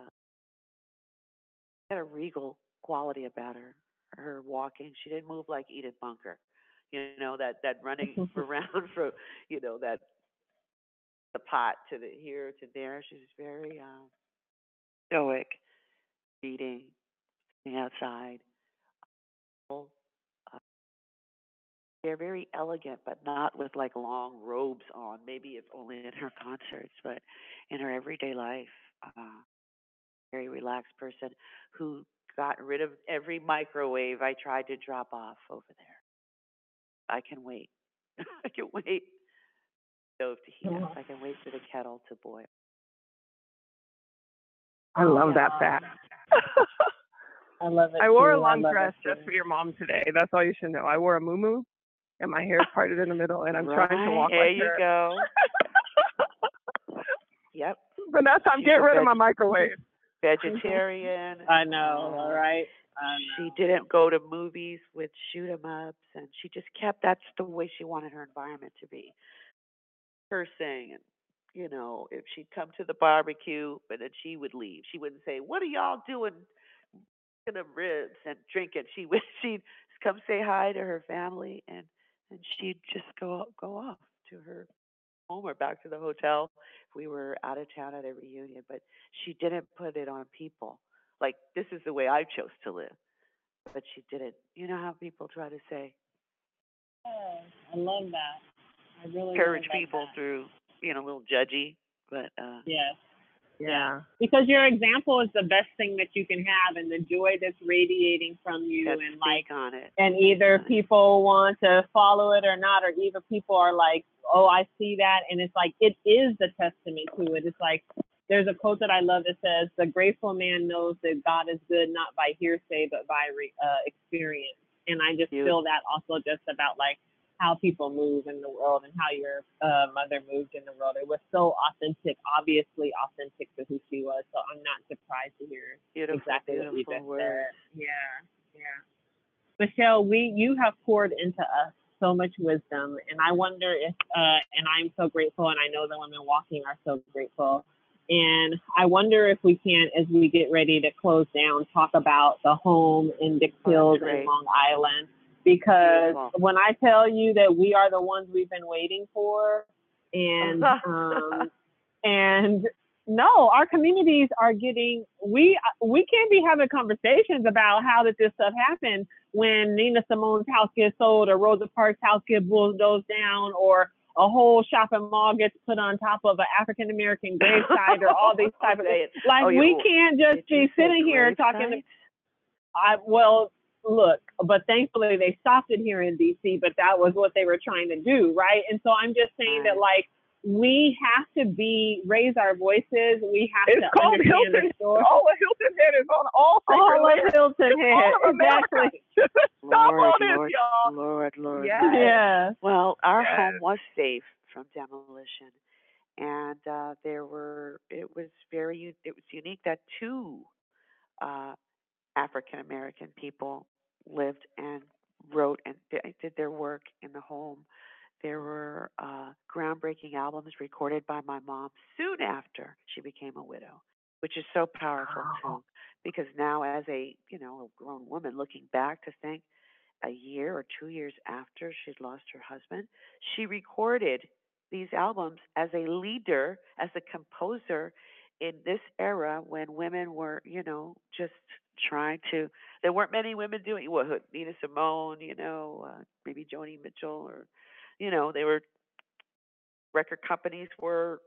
had a regal quality about her. Her walking, she didn't move like Edith Bunker. That running around from, that the pot to the here to there. She's very stoic, reading, sitting outside. Uh, they're very elegant, but not with like long robes on. Maybe if only in her concerts, but in her everyday life, very relaxed person who got rid of every microwave I tried to drop off over there. I can wait. I can wait stove to heat up. I can wait for the kettle to boil. I love that fact. I love it I wore a too. I long love dress it just too. for your mom today. That's all you should know. I wore a muumuu, and my hair is parted in the middle, and I'm trying to Right, walk there like you her. go. Yep. Vanessa, I'm She's getting a rid of my microwave. vegetarian. I know, all right? I She know. didn't go to movies with shoot 'em ups, and she just kept that's the way she wanted her environment to be. Cursing, and if she'd come to the barbecue, but then she would leave. She wouldn't say, "What are y'all doing? Cooking them ribs and drinking." She'd come say hi to her family, and she'd just go off to her home or back to the hotel if we were out of town at a reunion. But she didn't put it on people. Like, this is the way I chose to live. But she didn't. You know how people try to say, Yeah, I love that. I really, really encourage love people that. through, a little judgy. But Yes. Yeah. Because your example is the best thing that you can have, and the joy that's radiating from you, let's and speak on it. and either people want to follow it or not, or either people are like, oh, I see that, and it's like, it is the testament to it. It's like, there's a quote that I love that says, the grateful man knows that God is good, not by hearsay, but by experience. And I just feel that also just about like how people move in the world and how your mother moved in the world. It was so authentic, obviously authentic to who she was. So I'm not surprised to hear exactly what you just said. Yeah. Michelle, you have poured into us so much wisdom, and I wonder if, and I'm so grateful, and I know the women walking are so grateful. And I wonder if we can, as we get ready to close down, talk about the home in Dix Hills and Long Island. Because when I tell you that we are the ones we've been waiting for, and and no, our communities are getting, we can't be having conversations about how did this stuff happen when Nina Simone's house gets sold, or Rosa Parks' house gets bulldozed down, or a whole shopping mall gets put on top of an African American gravesite, or all these type of things. Like, we can't just be sitting here talking. Well, look, but thankfully they stopped it here in DC, but that was what they were trying to do, right? And so I'm just saying that, like, we have to raise our voices. We have it's to called understand Hilton. the story. All of Hilton Head is on all of Hilton Head. Exactly. Stop all this, y'all. Lord. Yeah. Well, our home was safe from demolition, and it was unique that two African American people lived and wrote and did their work in the home. There were groundbreaking albums recorded by my mom soon after she became a widow, which is so powerful too. Because now, as a grown woman, looking back to think a year or 2 years after she'd lost her husband, she recorded these albums as a leader, as a composer in this era when women were, just trying to. There weren't many women doing Nina Simone, maybe Joni Mitchell, or they were record companies were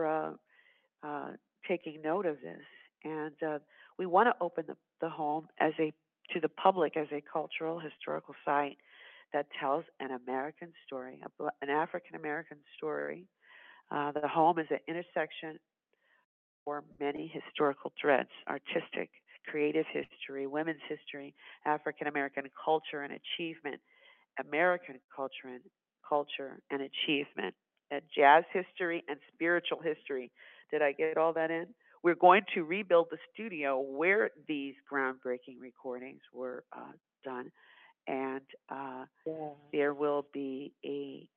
taking note of this, and we want to open the home to the public as a cultural historical site that tells an American story, an African American story. The home is an intersection for many historical threads: artistic, creative history, women's history, African American culture and achievement, American culture and achievement, jazz history and spiritual history. Did I get all that in? We're going to rebuild the studio where these groundbreaking recordings were done, and there will be a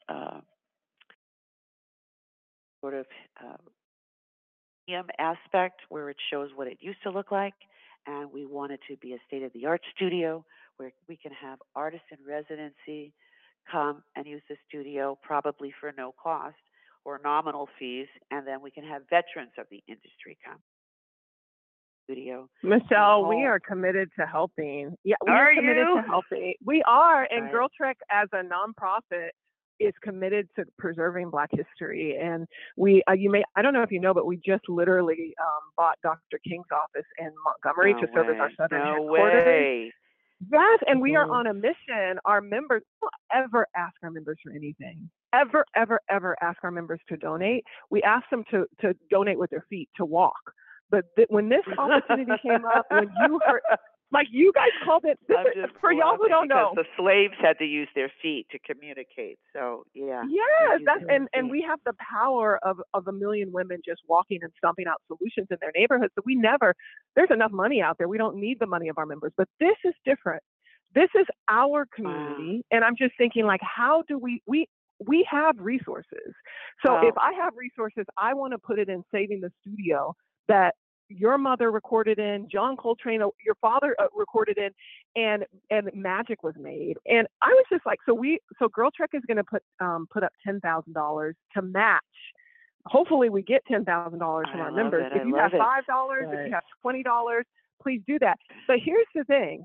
sort of museum aspect where it shows what it used to look like, and we want it to be a state-of-the-art studio where we can have artists in residency come and use the studio, probably for no cost or nominal fees, and then we can have veterans of the industry come. Studio. Michelle, we are committed to helping. Yeah, we are committed to helping. We are, and Girl Trek as a nonprofit is committed to preserving Black history. And we, I don't know if you know, but we just literally bought Dr. King's office in Montgomery to serve as our Southern headquarters. Yes, and we are on a mission. Our members don't ever ask our members for anything. Ever ask our members to donate. We ask them to donate with their feet, to walk. But when this opportunity came up, when you heard, Like you guys called it, I'm just for y'all who don't because know. the slaves had to use their feet to communicate. So yeah. Yes, use that's their and feet. we have the power of a million women just walking and stomping out solutions in their neighborhoods. So there's enough money out there. We don't need the money of our members. But this is different. This is our community. And I'm just thinking, like, how do we have resources. So if I have resources, I want to put it in saving the studio that your mother recorded in, John Coltrane, your father recorded in, and magic was made. And I was just like, so Girl Trek is going to put up $10,000 to match. Hopefully we get $10,000 from our members. If you have $5, if you have $20, please do that. But here's the thing.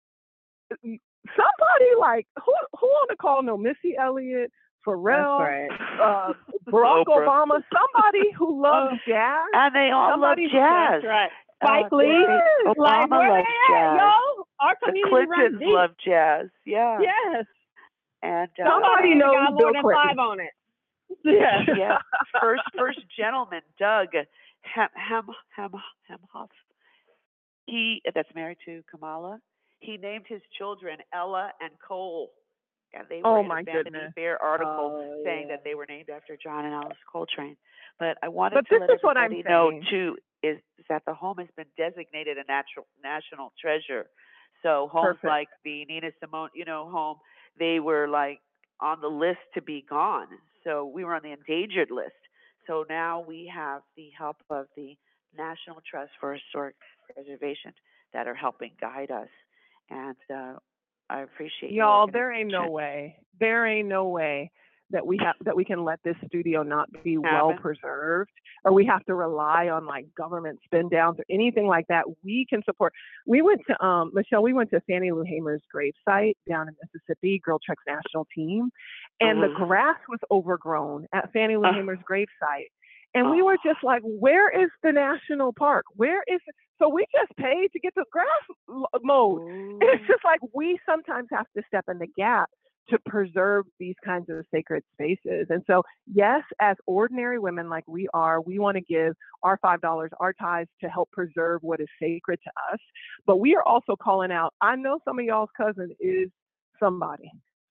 Somebody like, who on the call know Missy Elliott, Pharrell, Barack Obama, somebody who loves jazz. And they all love jazz. That's right. Spike Lee. Obama loves jazz. Yo, our community the Clintons love jazz. Yeah. Yes. And somebody knows got more than Clinton. 5 on it. Yeah. Yeah. First gentleman, Doug Hamhoff. That's married to Kamala. He named his children Ella and Cole. And they were in a Vanity Fair article saying that they were named after John and Alice Coltrane. But I wanted to let everybody know, too, is that the home has been designated a national treasure. So homes like the Nina Simone, home, they were like on the list to be gone. So we were on the endangered list. So now we have the help of the National Trust for Historic Preservation that are helping guide us. And I appreciate y'all. There ain't no way that we can let this studio not be well preserved, or we have to rely on like government spin downs or anything like that. We can support. We went to Michelle. We went to Fannie Lou Hamer's gravesite down in Mississippi, Girl Trek's national team, and the grass was overgrown at Fannie Lou Hamer's gravesite. And we were just like, where is the national park? Where is it? So we just paid to get the grass mowed. And it's just like we sometimes have to step in the gap to preserve these kinds of sacred spaces. And so, yes, as ordinary women like we are, we want to give our $5, our tithes, to help preserve what is sacred to us. But we are also calling out, I know some of y'all's cousin is somebody.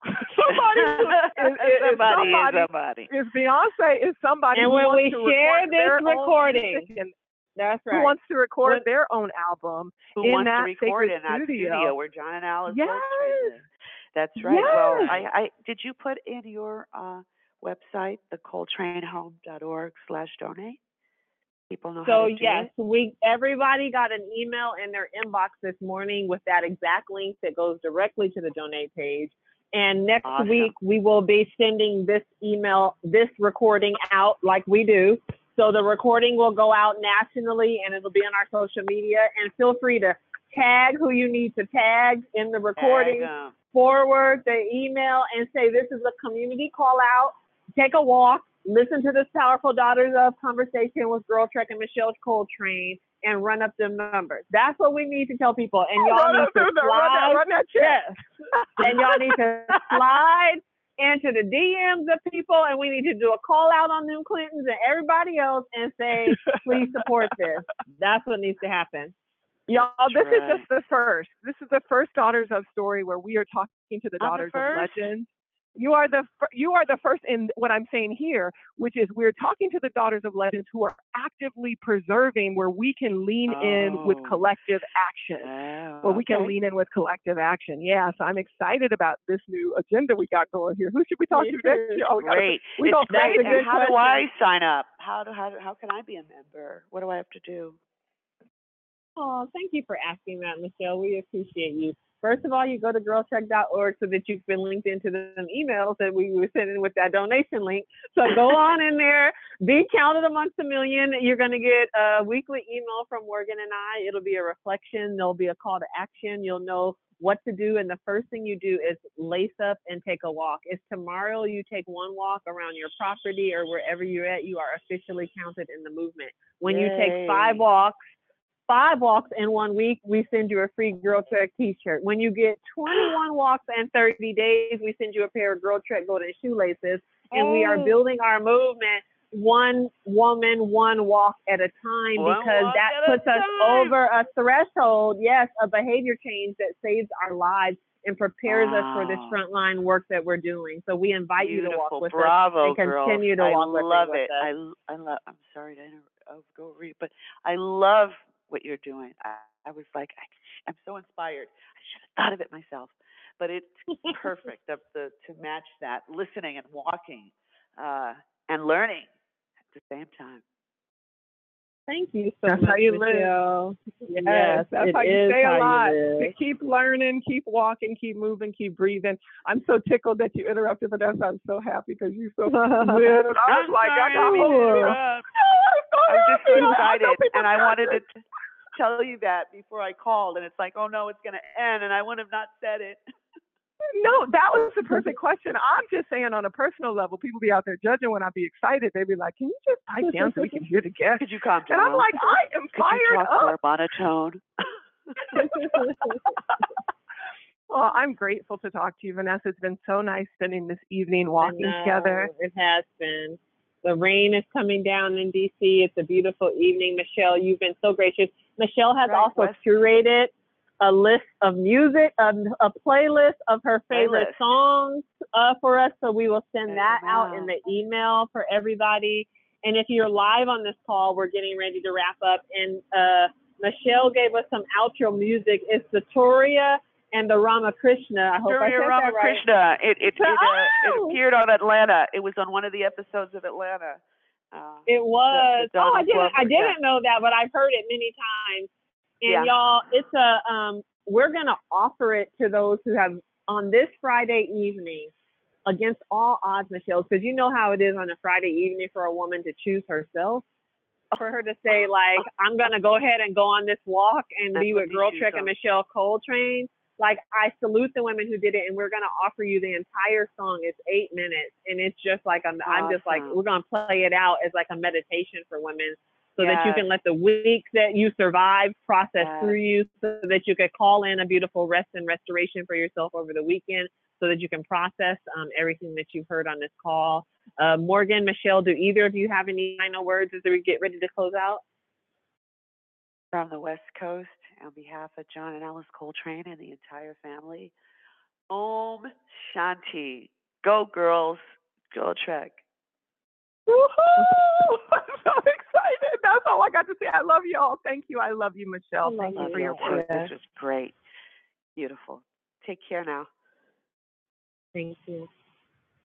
somebody. Is Beyonce is somebody. And when we share this recording, that's right. Who wants to record their own album in that studio where John and Alice Coltrane live. That's right. Yes. Well, I did you put in your website the coltranehome.org/donate? People know how to do it? Everybody got an email in their inbox this morning with that exact link that goes directly to the donate page. And next week, we will be sending this recording out like we do. So the recording will go out nationally and it'll be on our social media. And feel free to tag who you need to tag in the recording, forward the email, and say this is a community call out. Take a walk, listen to this powerful Daughters of conversation with Girl Trek and Michelle Coltrane, and run up them numbers. That's what we need to tell people. And y'all need to slide. And y'all need to slide into the DMs of people, and we need to do a call out on them Clintons and everybody else and say, please support this. That's what needs to happen. Y'all, this is just the first. This is the first Daughters of story where we are talking to the Daughters of Legends. You are the first in what I'm saying here, which is we're talking to the Daughters of Legends who are actively preserving, where we can lean in with collective action. Where we can lean in with collective action. Yeah, so I'm excited about this new agenda we got going here. Who should we talk to next? Great. It's great. And how do I sign up? How can I be a member? What do I have to do? Oh, thank you for asking that, Michelle. We appreciate you. First of all, you go to girltrek.org so that you've been linked into them emails that we were sending with that donation link. So go on in there, be counted amongst a million. You're going to get a weekly email from Morgan and I. It'll be a reflection. There'll be a call to action. You'll know what to do. And the first thing you do is lace up and take a walk. If tomorrow you take one walk around your property or wherever you're at, you are officially counted in the movement. When you take 5 walks in 1 week, we send you a free Girl Trek t-shirt. When you get 21 walks in 30 days, we send you a pair of Girl Trek golden shoelaces. And we are building our movement one woman, one walk at a time, because that puts us over a threshold, yes, a behavior change that saves our lives and prepares us for this frontline work that we're doing. So we invite you to walk with us and continue to walk with us. I love. I'm sorry to go read, but I love what you're doing. I was like, I'm so inspired. I should have thought of it myself, but it's perfect. To match that, listening and walking, and learning at the same time. Thank you so That's much, how you Michelle. live. Yes, that's how you stay alive. To keep learning, keep walking, keep moving, keep breathing. I'm so tickled that you interrupted, Vanessa. I'm so happy because you're so good. I was like, I got I'm just so excited, and I wanted to tell you that before I called, and it's like, oh no, it's going to end, and I would have not said it. No, that was the perfect question. I'm just saying, on a personal level, people be out there judging when I be excited. They be like, "Can you just pipe down so we can hear the guest?" Could you calm down? And I'm like, I am fired Could you talk up. more monotone? Well, I'm grateful to talk to you, Vanessa. It's been so nice spending this evening walking together. It has been. The rain is coming down in DC. It's a beautiful evening. Michelle, you've been so gracious. Michelle has also curated a list of music, a playlist of her favorite songs for us. So we will send that out in the email for everybody. And if you're live on this call, we're getting ready to wrap up. And Michelle gave us some outro music. It's the Toria and the Ramakrishna. I hope I said Ramakrishna. that right. It appeared on Atlanta. It was on one of the episodes of Atlanta. It was. I didn't know that, but I've heard it many times. And y'all, it's we're gonna offer it to those who have on this Friday evening, against all odds, Michelle, because you know how it is on a Friday evening for a woman to choose herself. For her to say, like, I'm gonna go ahead and go on this walk and be with Girl Trek and Michelle Coltrane. Like, I salute the women who did it, and we're gonna offer you the entire song. It's 8 minutes, and it's just like I'm just like, we're gonna play it out as like a meditation for women, so that you can let the week that you survived process through you, so that you could call in a beautiful rest and restoration for yourself over the weekend, so that you can process everything that you've heard on this call. Morgan, Michelle, do either of you have any final words as we get ready to close out? From the West Coast, on behalf of John and Alice Coltrane and the entire family, Om Shanti. Go girls, go Trek. Woohoo! I'm so excited. That's all I got to say. I love you all. Thank you. I love you, Michelle. Thank you for your work. This was great. Beautiful. Take care now. Thank you.